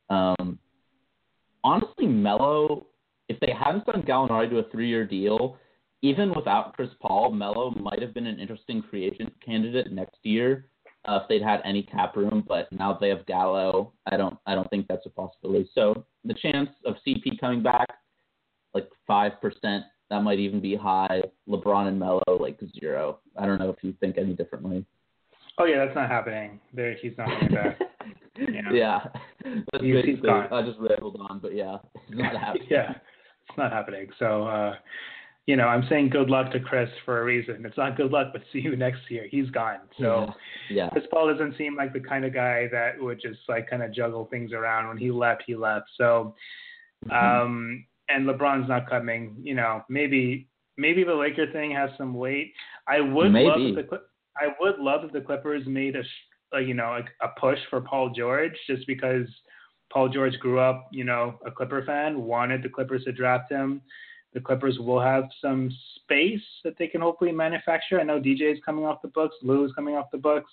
Um, honestly, Melo, if they hadn't signed Gallinari to a three-year deal, even without Chris Paul, Melo might have been an interesting free agent candidate next year uh, if they'd had any cap room. But now that they have Gallo, I don't, I don't think that's a possibility. So the chance of C P coming back, like five percent, that might even be high. LeBron and Melo, like zero. I don't know if you think any differently. Oh yeah, that's not happening. There, he's not coming back. Yeah, yeah. That's he's, he's gone. I just rambled on, but yeah, it's not happening. Yeah, it's not happening. So, uh, you know, I'm saying good luck to Chris for a reason. It's not good luck, but see you next year. He's gone. So yeah. yeah. Chris Paul doesn't seem like the kind of guy that would just like kind of juggle things around. When he left, he left. So, Mm-hmm. um, and LeBron's not coming. You know, maybe maybe the Laker thing has some weight. I would maybe. love if the I would love if the Clippers made a, a you know a, a push for Paul George, just because Paul George grew up, you know, a Clipper fan, wanted the Clippers to draft him. The Clippers will have some space that they can hopefully manufacture. I know D J is coming off the books, Lou is coming off the books,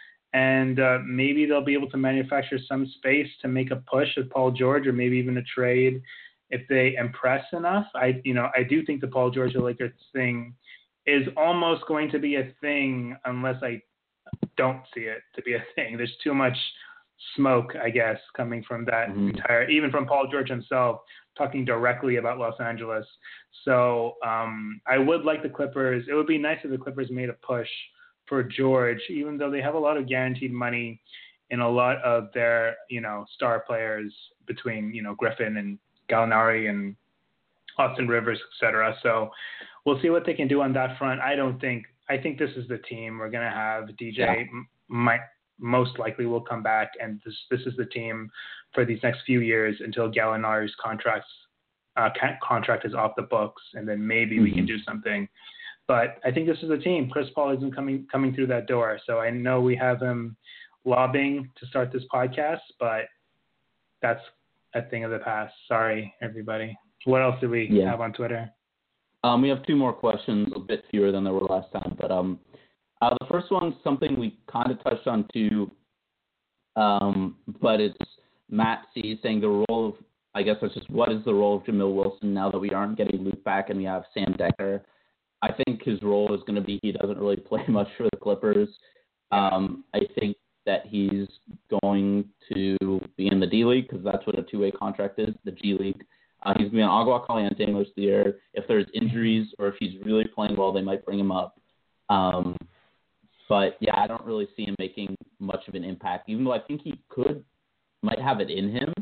and uh, maybe they'll be able to manufacture some space to make a push with Paul George, or maybe even a trade if they impress enough. I, you know, I do think the Paul George Lakers thing is almost going to be a thing unless I don't see it to be a thing. There's too much smoke, I guess, coming from that mm-hmm. entire, even from Paul George himself, talking directly about Los Angeles. So um, I would like the Clippers. It would be nice if the Clippers made a push for George, even though they have a lot of guaranteed money in a lot of their, you know, star players between, you know, Griffin and Gallinari and Austin Rivers, et cetera. So we'll see what they can do on that front. I don't think, I think this is the team we're going to have. D J yeah. m- might most likely will come back, and this this is the team for these next few years until Gallinari's contracts uh, contract is off the books, and then maybe mm-hmm. we can do something. But I think this is the team. Chris Paul isn't coming coming through that door, so I know we have him lobbying to start this podcast, but that's a thing of the past. Sorry, everybody. What else do we yeah. have on Twitter? Um, we have two more questions, a bit fewer than there were last time. But um, uh, the first one's something we kind of touched on too, um, but it's Matt C saying the role of, I guess that's just what is the role of Jamil Wilson now that we aren't getting Luke back and we have Sam Dekker. I think his role is going to be he doesn't really play much for the Clippers. Um, I think that he's going to be in the D League because that's what a two-way contract is, the G League. Uh, he's going to be on Agua Caliente most of the year. If there's injuries or if he's really playing well, they might bring him up. Um, but, yeah, I don't really see him making much of an impact. Even though I think he could, might have it in him,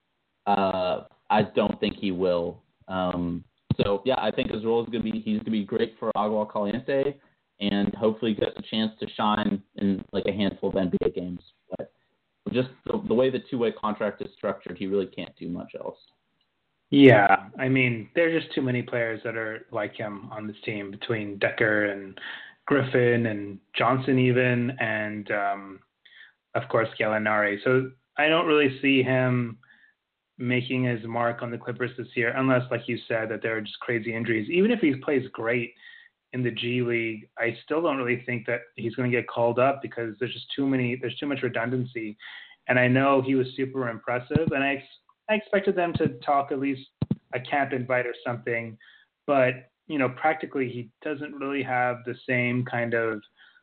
uh, I don't think he will. Um, so, yeah, I think his role is going to be – he's going to be great for Agua Caliente and hopefully gets a chance to shine in, like, a handful of N B A games. But just the, the way the two-way contract is structured, he really can't do much else. Yeah, I mean, there's just too many players that are like him on this team between Decker and Griffin and Johnson even, and um, of course Gallinari. So I don't really see him making his mark on the Clippers this year, unless, like you said, that there are just crazy injuries. Even if he plays great in the G League, I still don't really think that he's going to get called up because there's just too many, there's too much redundancy. And I know he was super impressive, and I. I expected them to talk at least a camp invite or something, but, you know, practically he doesn't really have the same kind of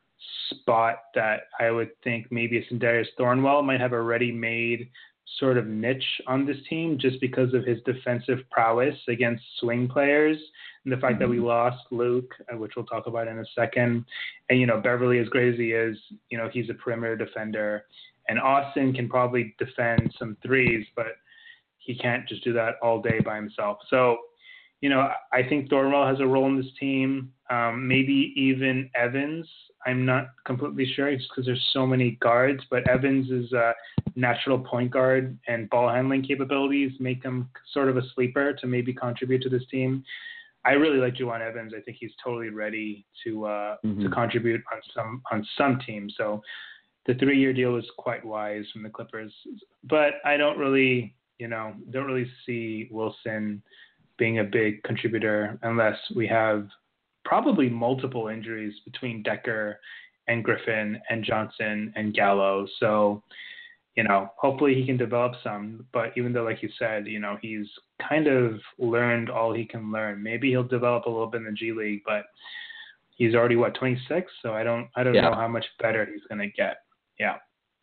spot that I would think maybe a Sindarius Thornwell might have a ready-made sort of niche on this team just because of his defensive prowess against swing players and the fact mm-hmm. that we lost Luke, which we'll talk about in a second. And, you know, Beverly, as great as he is, you know, he's a perimeter defender. And Austin can probably defend some threes, but he can't just do that all day by himself. So, you know, I think Thornwell has a role in this team. Um, maybe even Evans. I'm not completely sure just because there's so many guards, but Evans is a natural point guard and ball handling capabilities make him sort of a sleeper to maybe contribute to this team. I really like Juwan Evans. I think he's totally ready to uh, mm-hmm. to contribute on some on some teams. So the three-year deal was quite wise from the Clippers. But I don't really... You know, don't really see Wilson being a big contributor unless we have probably multiple injuries between Decker and Griffin and Johnson and Gallo. So, you know, hopefully he can develop some. But even though, like you said, you know, he's kind of learned all he can learn. Maybe he'll develop a little bit in the G League, but he's already, what, twenty-six? So I don't, I don't yeah. know how much better he's going to get. Yeah.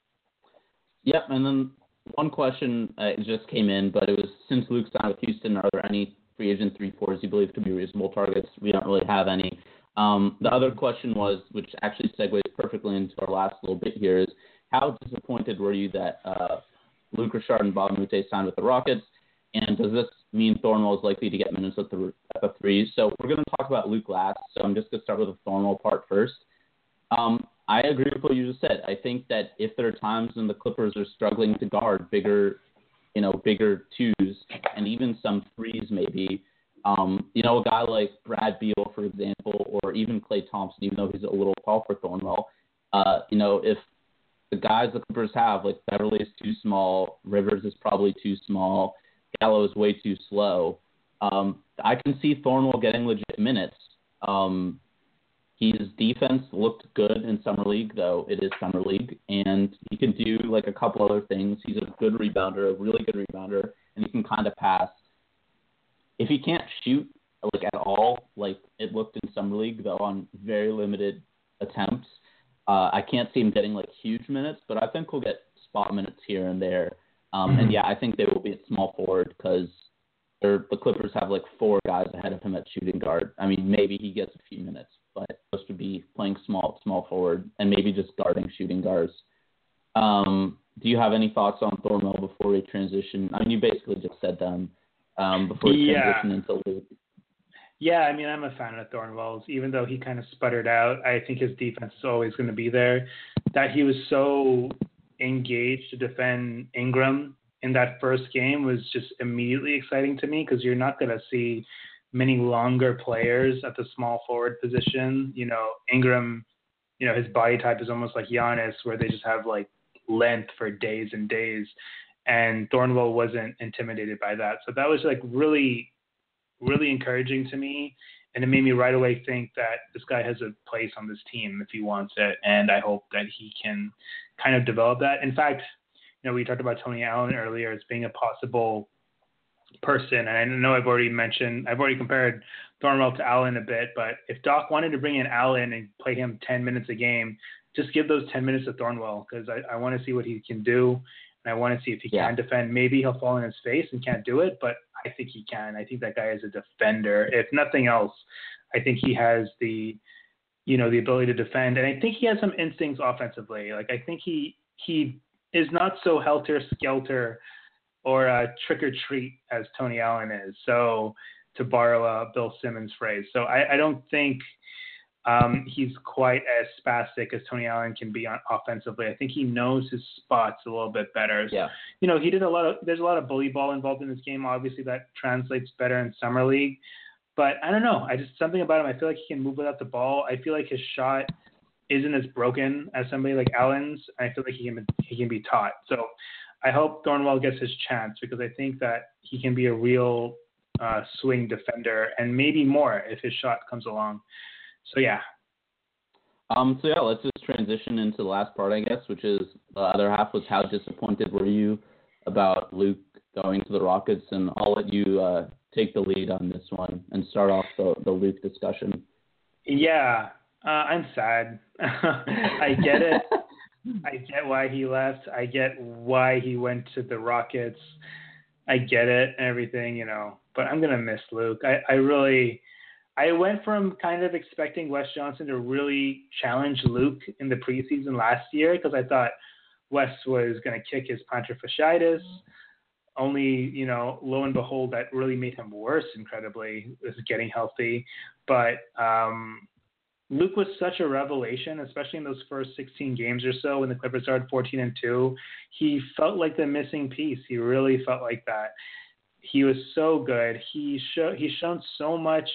Yep, and then one question uh, just came in, but it was, since Luke signed with Houston, are there any free agent three fours you believe to be reasonable targets? We don't really have any. Um, the other question was, which actually segues perfectly into our last little bit here, is how disappointed were you that uh, Luke Richard and Bob Moute signed with the Rockets? And does this mean Thornwell is likely to get minutes at the, at the threes? So we're going to talk about Luke last, so I'm just going to start with the Thornwell part first. Um, I agree with what you just said. I think that if there are times when the Clippers are struggling to guard bigger, you know, bigger twos and even some threes maybe, um, you know, a guy like Brad Beal, for example, or even Klay Thompson, even though he's a little tall for Thornwell, uh, you know, if the guys the Clippers have, like Beverly is too small, Rivers is probably too small, Gallo is way too slow, um, I can see Thornwell getting legit minutes. Um, His defense looked good in Summer League, though it is Summer League, and he can do like a couple other things. He's a good rebounder, a really good rebounder, and he can kind of pass. If he can't shoot like at all, like it looked in Summer League, though on very limited attempts, uh, I can't see him getting like huge minutes, but I think he'll get spot minutes here and there. Um, mm-hmm. And yeah, I think they will be at small forward because the Clippers have like four guys ahead of him at shooting guard. I mean, maybe he gets a few minutes, but supposed to be playing small, small forward and maybe just guarding shooting guards. Um, do you have any thoughts on Thornwell before we transition? I mean, you basically just said them um, before we yeah. transition into Luke. Yeah, I mean, I'm a fan of Thornwell's. Even though he kind of sputtered out, I think his defense is always going to be there. That he was so engaged to defend Ingram in that first game was just immediately exciting to me because you're not going to see many longer players at the small forward position. You know, Ingram, you know, his body type is almost like Giannis, where they just have like length for days and days. And Thornwell wasn't intimidated by that. So that was like really, really encouraging to me. And it made me right away think that this guy has a place on this team if he wants it. And I hope that he can kind of develop that. In fact, you know, we talked about Tony Allen earlier as being a possible person. And I know I've already mentioned, I've already compared Thornwell to Allen a bit, but if Doc wanted to bring in Allen and play him ten minutes a game, just give those ten minutes to Thornwell because I, I want to see what he can do. and I want to see if he yeah. can defend. Maybe he'll fall in his face and can't do it, but I think he can. I think that guy is a defender. If nothing else, I think he has the, you know, the ability to defend, and I think he has some instincts offensively. Like I think he he is not so helter skelter or a trick or treat as Tony Allen is. So to borrow a Bill Simmons phrase, so I, I don't think. Um, he's quite as spastic as Tony Allen can be on offensively. I think he knows his spots a little bit better. Yeah. You know, he did a lot of, there's a lot of bully ball involved in this game. Obviously that translates better in summer league, but I don't know. I just, something about him, I feel like he can move without the ball. I feel like his shot isn't as broken as somebody like Allen's. I feel like he can, he can be taught. So I hope Thornwell gets his chance because I think that he can be a real uh, swing defender and maybe more if his shot comes along. So, yeah. Um. So, yeah, let's just transition into the last part, I guess, which is the other half was how disappointed were you about Luke going to the Rockets? And I'll let you uh, take the lead on this one and start off the, the Luke discussion. Yeah, uh, I'm sad. I get it. I get why he left. I get why he went to the Rockets. I get it and everything, you know. But I'm going to miss Luke. I, I really... I went from kind of expecting Wes Johnson to really challenge Luke in the preseason last year because I thought Wes was going to kick his plantar fasciitis. Only, you know, lo and behold, that really made him worse incredibly, was getting healthy. But um, Luke was such a revelation, especially in those first sixteen games or so when the Clippers started fourteen and two. He felt like the missing piece. He really felt like that. He was so good. He show, he's shown so much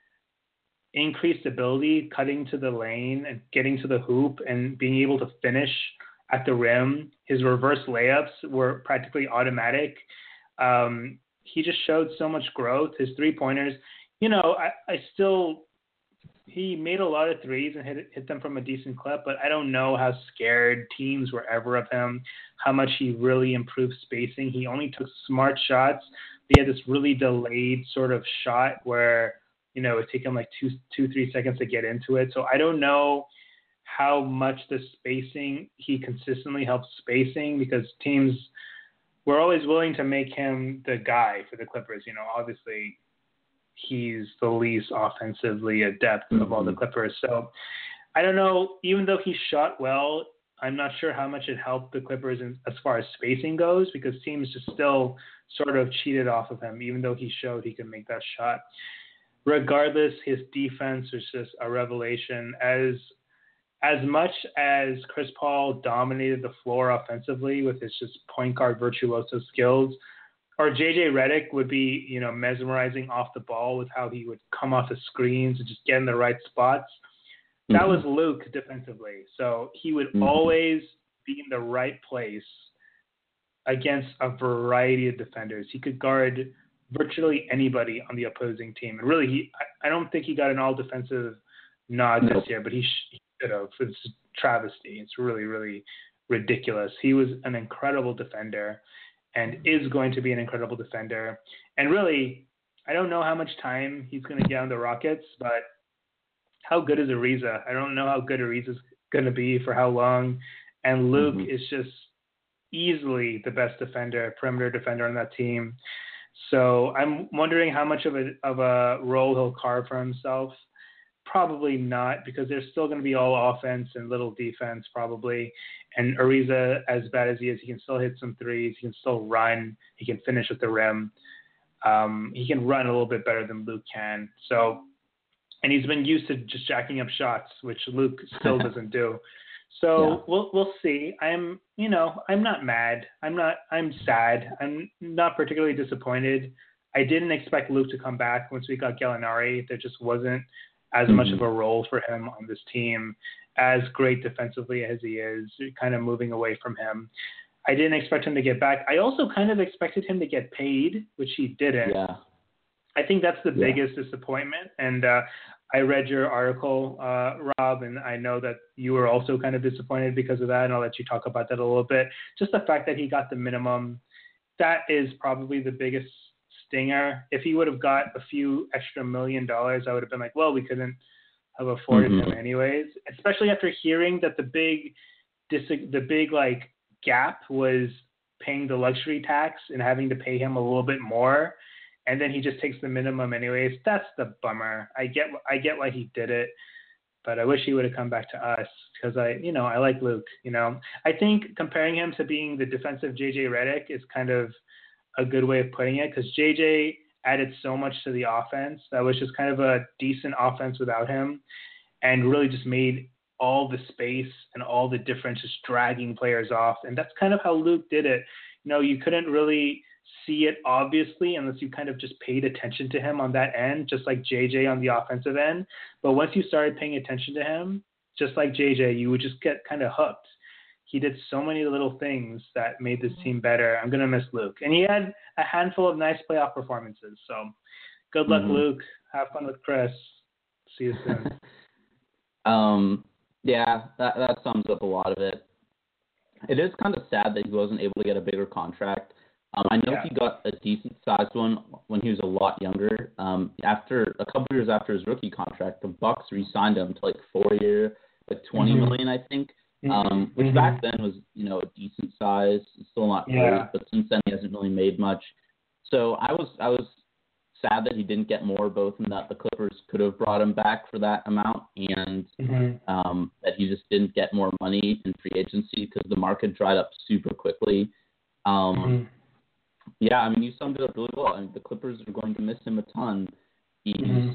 increased ability cutting to the lane and getting to the hoop and being able to finish at the rim. His reverse layups were practically automatic. Um, he just showed so much growth. His three-pointers, you know, I, I still – he made a lot of threes and hit, hit them from a decent clip, but I don't know how scared teams were ever of him, how much he really improved spacing. He only took smart shots. He had this really delayed sort of shot where – you know, it took him like two, two, three seconds to get into it. So I don't know how much the spacing, he consistently helps spacing because teams were always willing to make him the guy for the Clippers. You know, obviously he's the least offensively adept mm-hmm. of all the Clippers. So I don't know, even though he shot well, I'm not sure how much it helped the Clippers in, as far as spacing goes because teams just still sort of cheated off of him, even though he showed he could make that shot. Regardless, his defense was just a revelation. As as much as Chris Paul dominated the floor offensively with his just point guard virtuoso skills, or J J Redick would be, you know, mesmerizing off the ball with how he would come off the screens and just get in the right spots. That mm-hmm. was Luke defensively. So he would mm-hmm. always be in the right place against a variety of defenders. He could guard virtually anybody on the opposing team. And really, he I, I don't think he got an all-defensive nod nope. this year, but he, sh- he should have. It's a travesty. It's really, really ridiculous. He was an incredible defender and is going to be an incredible defender. And really, I don't know how much time he's going to get on the Rockets, but how good is Ariza? I don't know how good Ariza's going to be for how long. And Luke mm-hmm. is just easily the best defender, perimeter defender on that team. So I'm wondering how much of a of a role he'll carve for himself. Probably not, because there's still going to be all offense and little defense probably. And Ariza, as bad as he is, he can still hit some threes. He can still run. He can finish at the rim. Um, he can run a little bit better than Luke can. So, and he's been used to just jacking up shots, which Luke still doesn't do. So yeah. we'll we'll see. I'm you know I'm not mad. I'm not I'm sad. I'm not particularly disappointed. I didn't expect Luke to come back once we got Gallinari. There just wasn't as mm-hmm. much of a role for him on this team. As great defensively as he is, kind of moving away from him. I didn't expect him to get back. I also kind of expected him to get paid, which he didn't. Yeah. I think that's the yeah. biggest disappointment. And uh, I read your article, uh, Rob, and I know that you were also kind of disappointed because of that, and I'll let you talk about that a little bit. Just the fact that he got the minimum, that is probably the biggest stinger. If he would have got a few extra million dollars, I would have been like, well, we couldn't have afforded mm-hmm. him anyways, especially after hearing that the big, dis- the big like gap was paying the luxury tax and having to pay him a little bit more, and then he just takes the minimum anyways. That's the bummer. I get I get why he did it, but I wish he would have come back to us because I, you know, I like Luke. You know, I think comparing him to being the defensive J J Redick is kind of a good way of putting it because J J added so much to the offense that was just kind of a decent offense without him, and really just made all the space and all the difference just dragging players off. And that's kind of how Luke did it. You know, you couldn't really see it obviously unless you kind of just paid attention to him on that end, just like J J on the offensive end. But once you started paying attention to him, just like J J, you would just get kind of hooked. He did so many little things that made this team better. I'm going to miss Luke. And he had a handful of nice playoff performances. So good luck, mm-hmm. Luke. Have fun with Chris. See you soon. um, yeah, that, that sums up a lot of it. It is kind of sad that he wasn't able to get a bigger contract. Um, I know yeah. he got a decent-sized one when he was a lot younger. Um, after a couple years after his rookie contract, the Bucks re-signed him to like four-year, like twenty mm-hmm. million, I think. Um, which mm-hmm. back then was, you know, a decent size. Still not great, yeah. but since then he hasn't really made much. So I was I was sad that he didn't get more, both in that the Clippers could have brought him back for that amount, and mm-hmm. um, that he just didn't get more money in free agency because the market dried up super quickly. Um, mm-hmm. Yeah, I mean, you summed it up really well. I mean, the Clippers are going to miss him a ton. He's mm-hmm.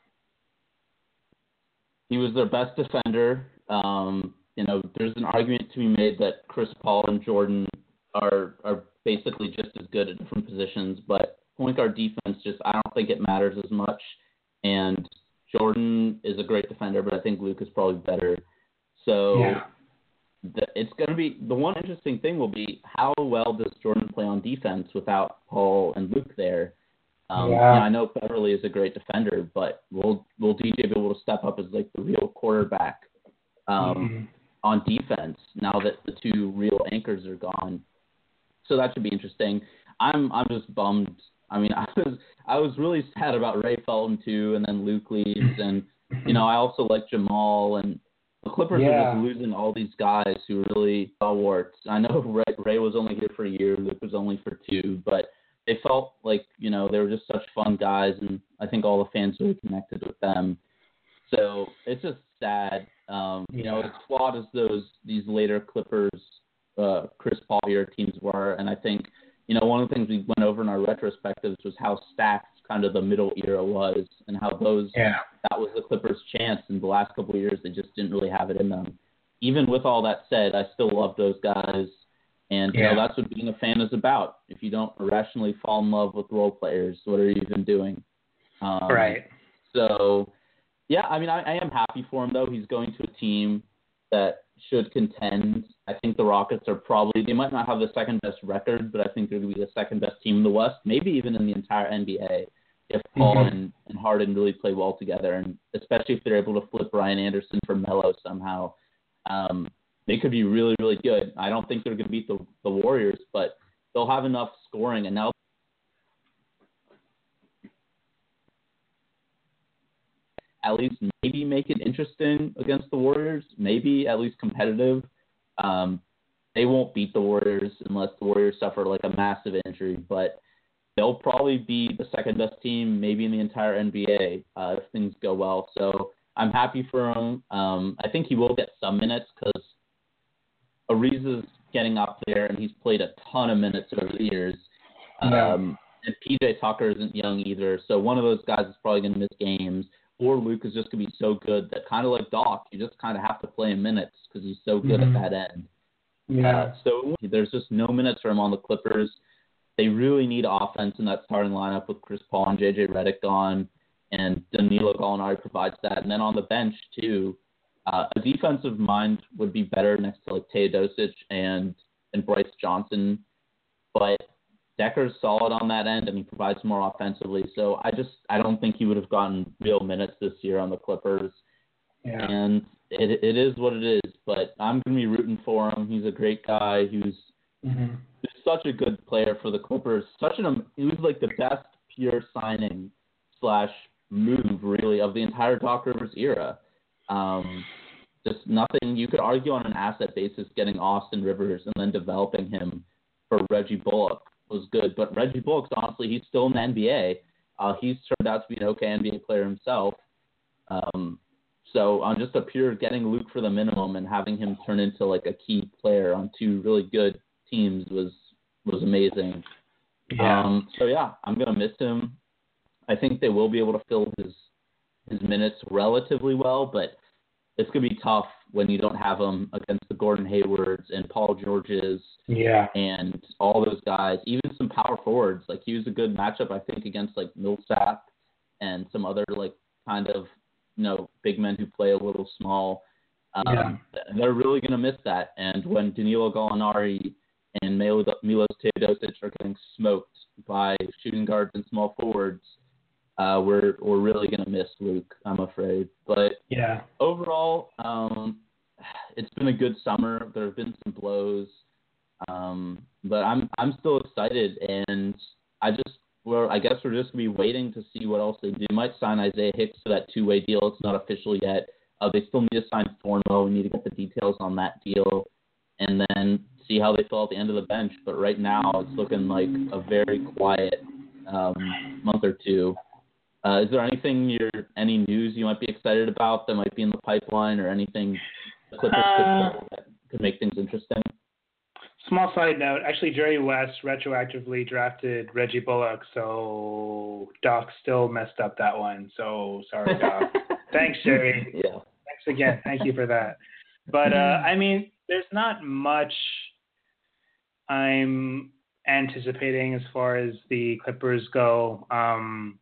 he was their best defender. Um, You know, there's an argument to be made that Chris Paul and Jordan are are basically just as good at different positions, but point guard defense just I don't think it matters as much. And Jordan is a great defender, but I think Luke is probably better. So yeah. the, it's going to be the one interesting thing will be how well does Jordan play on defense without Paul and Luke there. Um, yeah. you know, I know Beverly is a great defender, but will will D J be able to step up as like the real quarterback? Um, mm-hmm. on defense now that the two real anchors are gone. So that should be interesting. I'm I'm just bummed. I mean, I was I was really sad about Ray Felton too, and then Luke leaves, and you know I also like Jamal, and the Clippers yeah. are just losing all these guys who really warts. I know Ray, Ray was only here for a year, Luke was only for two, but they felt like you know they were just such fun guys, and I think all the fans really connected with them. So it's just sad. Um, you yeah. know, as flawed as those these later Clippers, uh, Chris Paul era teams were, and I think you know one of the things we went over in our retrospectives was how stacked kind of the middle era was, and how those yeah. that was the Clippers' chance. In the last couple of years, they just didn't really have it in them. Even with all that said, I still love those guys, and you yeah. know that's what being a fan is about. If you don't irrationally fall in love with role players, what are you even doing? Um, right. So. Yeah, I mean, I, I am happy for him, though. He's going to a team that should contend. I think the Rockets are probably – they might not have the second-best record, but I think they're going to be the second-best team in the West, maybe even in the entire N B A, if Paul mm-hmm. and, and Harden really play well together, and especially if they're able to flip Brian Anderson for Melo somehow. Um, they could be really, really good. I don't think they're going to beat the, the Warriors, but they'll have enough scoring, and now at least maybe make it interesting against the Warriors, maybe at least competitive. Um, they won't beat the Warriors unless the Warriors suffer like a massive injury, but they'll probably be the second best team maybe in the entire N B A uh, if things go well. So I'm happy for him. Um, I think he will get some minutes because Ariza's getting up there and he's played a ton of minutes over the years. Um, yeah. And P J Tucker isn't young either, so one of those guys is probably going to miss games. Or Luke is just going to be so good that kind of like Doc, you just kind of have to play him minutes because he's so good mm-hmm. at that end. Yeah. Uh, so there's just no minutes for him on the Clippers. They really need offense in that starting lineup with Chris Paul and J J Redick gone, and Danilo Gallinari provides that. And then on the bench, too, uh, a defensive mind would be better next to like Teodosic and, and Bryce Johnson. But Decker's solid on that end, and he provides more offensively. So I just I don't think he would have gotten real minutes this year on the Clippers. Yeah. And it it is what it is. But I'm going to be rooting for him. He's a great guy who's mm-hmm. such a good player for the Clippers. Such an he was like the best pure signing slash move really of the entire Doc Rivers era. Um, just nothing you could argue on an asset basis getting Austin Rivers and then developing him for Reggie Bullock was good. But Reggie Bullock's honestly, he's still in the N B A. Uh, he's turned out to be an okay N B A player himself. Um, so on just a pure getting Luke for the minimum and having him turn into like a key player on two really good teams was was amazing. Yeah. Um, so yeah, I'm gonna miss him. I think they will be able to fill his his minutes relatively well, but it's gonna be tough when you don't have him against the Gordon Haywards and Paul Georges Yeah. and all those guys, even some power forwards. Like he was a good matchup, I think, against like Millsap and some other like kind of you know big men who play a little small. Um, Yeah. They're really gonna miss that. And when Danilo Gallinari and Milos Teodosic are getting smoked by shooting guards and small forwards, uh, we're we're really gonna miss Luke, I'm afraid. But Yeah. overall, um, it's been a good summer. There have been some blows, um, but I'm I'm still excited, and I just well, I guess we're just gonna be waiting to see what else they do. They might sign Isaiah Hicks to that two-way deal. It's not official yet. Uh, they still need to sign Forno. We need to get the details on that deal, and then see how they fill out the end of the bench. But right now, it's looking like a very quiet um, month or two. Uh, is there anything you're, any news you might be excited about that might be in the pipeline, or anything the Clippers Uh, could, that could make things interesting? Small side note, actually Jerry West retroactively drafted Reggie Bullock, so Doc still messed up that one. So sorry, Doc. Thanks, Jerry. Yeah. Thanks again. Thank you for that. But, uh, I mean, there's not much I'm anticipating as far as the Clippers go. Um,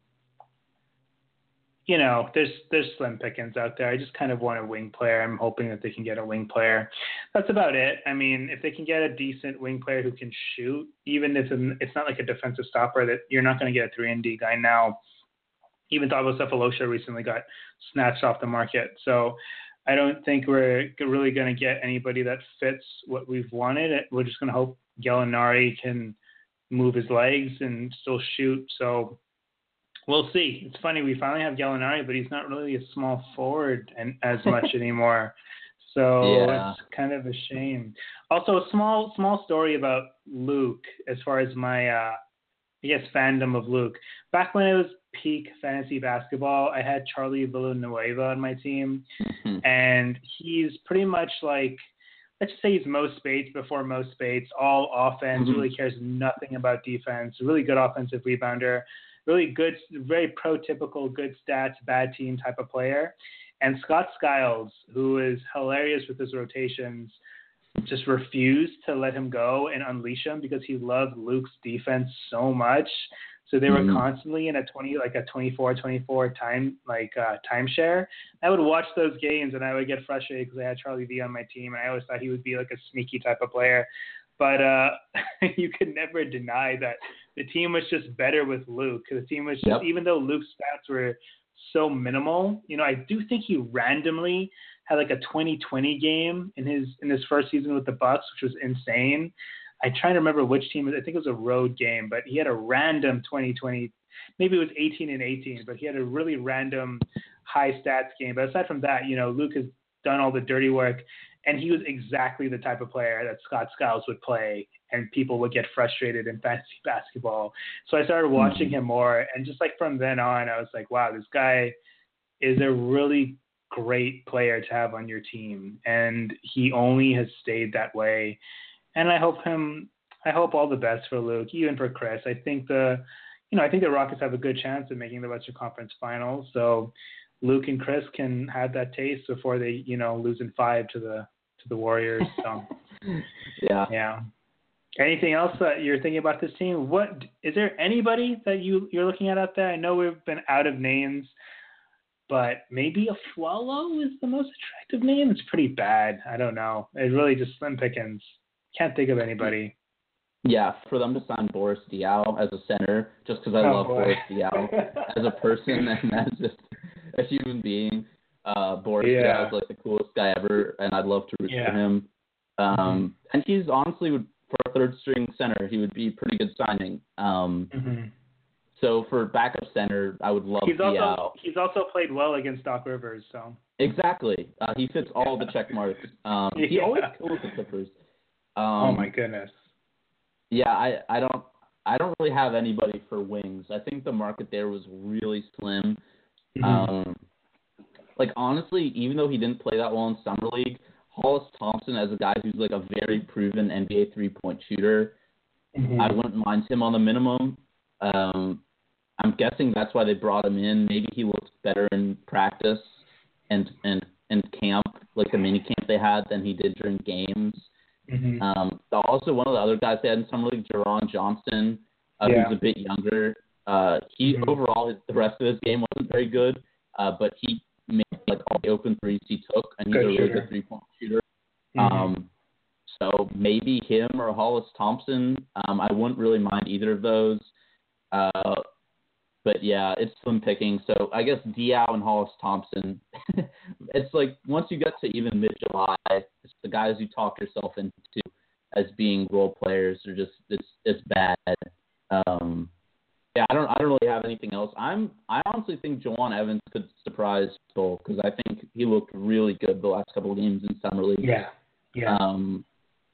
you know, there's there's slim pickings out there. I just kind of want a wing player. I'm hoping that they can get a wing player. That's about it. I mean, if they can get a decent wing player who can shoot, even if it's not like a defensive stopper, that you're not going to get a three and D guy now. Even Thabo Sefolosha recently got snatched off the market. So I don't think we're really going to get anybody that fits what we've wanted. We're just going to hope Gallinari can move his legs and still shoot. So we'll see. It's funny. We finally have Gallinari, but he's not really a small forward and as much anymore. So Yeah. it's kind of a shame. Also, a small small story about Luke as far as my, uh, I guess, fandom of Luke. Back when it was peak fantasy basketball, I had Charlie Villanueva on my team, Mm-hmm. and he's pretty much like, let's just say he's Mo Spates before Mo Spates, all offense, Mm-hmm. really cares nothing about defense, really good offensive rebounder, really good, very prototypical, good stats, bad team type of player. And Scott Skiles, who is hilarious with his rotations, just refused to let him go and unleash him because he loved Luke's defense so much. So they were Mhm. constantly in a twenty, like a twenty-four twenty-four time, like uh, timeshare. I would watch those games and I would get frustrated because I had Charlie V on my team and I always thought he would be like a sneaky type of player. But uh, you could never deny that the team was just better with Luke. The team was just, Yep. even though Luke's stats were so minimal, you know, I do think he randomly had like a twenty twenty game in his in his first season with the Bucks, which was insane. I try to remember which team. I think it was a road game, but he had a random twenty twenty. Maybe it was eighteen and eighteen, but he had a really random high stats game. But aside from that, you know, Luke has done all the dirty work, and he was exactly the type of player that Scott Skiles would play, and people would get frustrated in fantasy basketball. So I started watching Mhm. him more, and just like from then on, I was like, wow, this guy is a really great player to have on your team, and he only has stayed that way. And I hope him, I hope all the best for Luke, even for Chris. I think the, you know, I think the Rockets have a good chance of making the Western Conference Finals. So Luke and Chris can have that taste before they, you know, lose in five to the to the Warriors. So Yeah. yeah. Anything else that you're thinking about this team? What is there anybody that you you're looking at out there? I know we've been out of names, but maybe a Flalo is the most attractive name. It's pretty bad. I don't know. It really just slim pickings. Can't think of anybody. Yeah, for them to sign Boris Diaw as a center, just because I Oh, love boy. Boris Diaw as a person and as just a human being. Uh, Boris Yeah. Diaw is like the coolest guy ever, and I'd love to root Yeah. for him. Um, and he's honestly, would for a third string center, he would be a pretty good signing. Um, Mm-hmm. so for backup center, I would love He's also Diaw. he's also played well against Doc Rivers. So Exactly, uh, he fits all the check marks. Um, He Yeah. always kills the Clippers. Um, oh my goodness. Yeah, I, I don't I don't really have anybody for wings. I think the market there was really slim. Mm-hmm. Um, like honestly, even though he didn't play that well in summer league, Hollis Thompson as a guy who's like a very proven N B A three point shooter, mm-hmm. I wouldn't mind him on the minimum. Um, I'm guessing that's why they brought him in. Maybe he looks better in practice and and and camp, like the mini camp they had, than he did during games. Mm-hmm. Um, also, one of the other guys they had in summer league, Jerron Johnson, uh, yeah. who's a bit younger. Uh, he mm-hmm. overall his, the rest of his game wasn't very good, uh, but he made like all the open threes he took, and he's good a really shooter. good three point shooter. Mm-hmm. Um, so maybe him or Hollis Thompson. Um, I wouldn't really mind either of those. Uh, But, yeah, it's slim picking. So I guess Diaw and Hollis Thompson, it's like once you get to even mid-July, it's the guys you talk yourself into as being role players are just it's it's bad. Um, yeah, I don't I don't really have anything else. I'm I honestly think Jawan Evans could surprise people because I think he looked really good the last couple of games in summer league. Yeah, yeah. Um,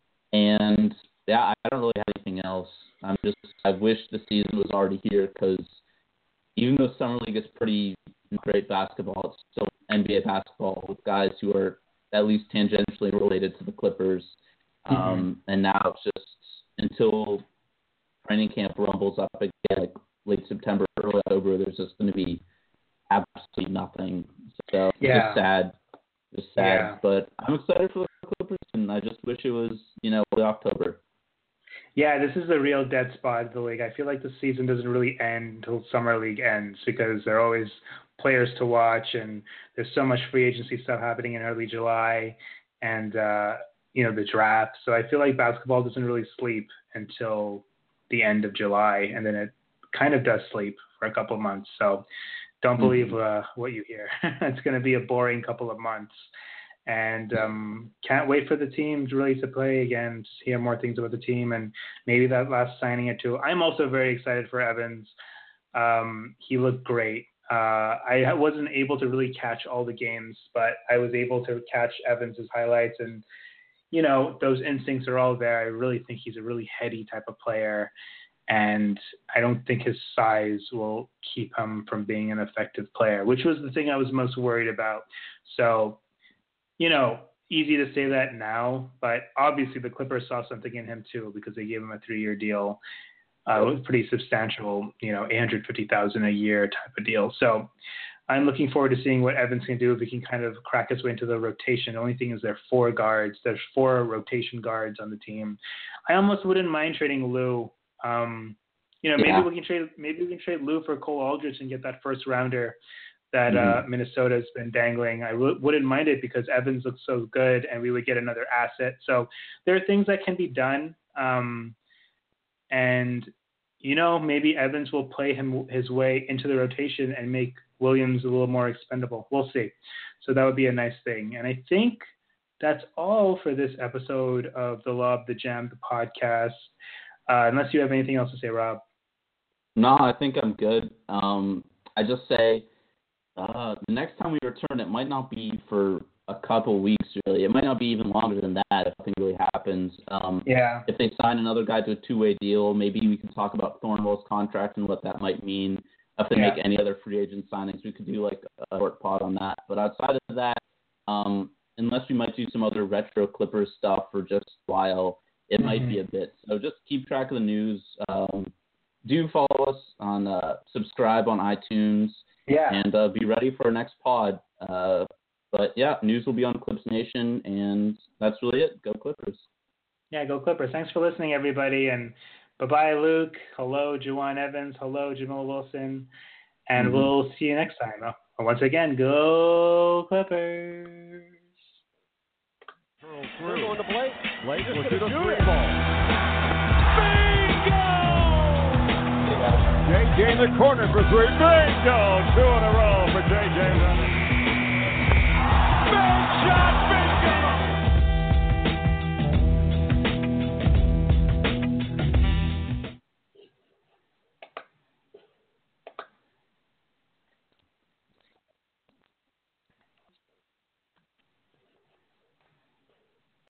and yeah, I don't really have anything else. I'm just I wish the season was already here because even though summer league is pretty great basketball, it's still N B A basketball with guys who are at least tangentially related to the Clippers. Mm-hmm. Um, and now it's just until training camp rumbles up again, like late September, early October, there's just going to be absolutely nothing. So yeah. it's just sad. Just sad. Yeah. But I'm excited for the Clippers, and I just wish it was, you know, early October. Yeah, this is the real dead spot of the league. I feel like the season doesn't really end until summer league ends because there are always players to watch and there's so much free agency stuff happening in early July and, uh, you know, the draft. So I feel like basketball doesn't really sleep until the end of July, and then it kind of does sleep for a couple of months. So don't believe mm-hmm. uh, what you hear. It's going to be a boring couple of months. And um, can't wait for the team to really to play again, to hear more things about the team, and maybe that last signing or two. I'm also very excited for Evans. Um, he looked great. Uh, I wasn't able to really catch all the games, but I was able to catch Evans' highlights, and you know those instincts are all there. I really think he's a really heady type of player, and I don't think his size will keep him from being an effective player, which was the thing I was most worried about. So. You know, easy to say that now, but obviously the Clippers saw something in him too because they gave him a three-year deal. Uh, it was pretty substantial, you know, eight hundred fifty thousand dollars a year type of deal. So I'm looking forward to seeing what Evans can do if he can kind of crack his way into the rotation. The only thing is there are four guards. There's four rotation guards on the team. I almost wouldn't mind trading Lou. Um, you know, maybe yeah. we can trade maybe we can trade Lou for Cole Aldrich and get that first rounder that mm-hmm. uh, Minnesota's been dangling. I w- wouldn't mind it because Evans looks so good and we would get another asset. So there are things that can be done. Um, and, you know, maybe Evans will play him his way into the rotation and make Williams a little more expendable. We'll see. So that would be a nice thing. And I think that's all for this episode of the Lob the Jam, the podcast. Uh, unless you have anything else to say, Rob. No, I think I'm good. Um, I just say, Uh, the next time we return, it might not be for a couple weeks, really. It might not be even longer than that if nothing really happens. Um, yeah. If they sign another guy to a two-way deal, maybe we can talk about Thornwell's contract and what that might mean. If they yeah. make any other free agent signings, we could do like a short pod on that. But outside of that, um, unless we might do some other retro Clippers stuff for just a while, it mm-hmm. might be a bit. So just keep track of the news. Um, do follow us on, uh, subscribe on iTunes. Yeah. And uh, be ready for our next pod. Uh, but, yeah, news will be on Clips Nation, and that's really it. Go Clippers. Yeah, go Clippers. Thanks for listening, everybody. And bye-bye, Luke. Hello, Juwan Evans. Hello, Jamal Wilson. And mm-hmm. we'll see you next time. Oh, once again, go Clippers. They're going to Blake. Blake will shoot a three ball. Bingo! J J in the corner for three. Bingo! Two in a row for J J. Big shot, bingo!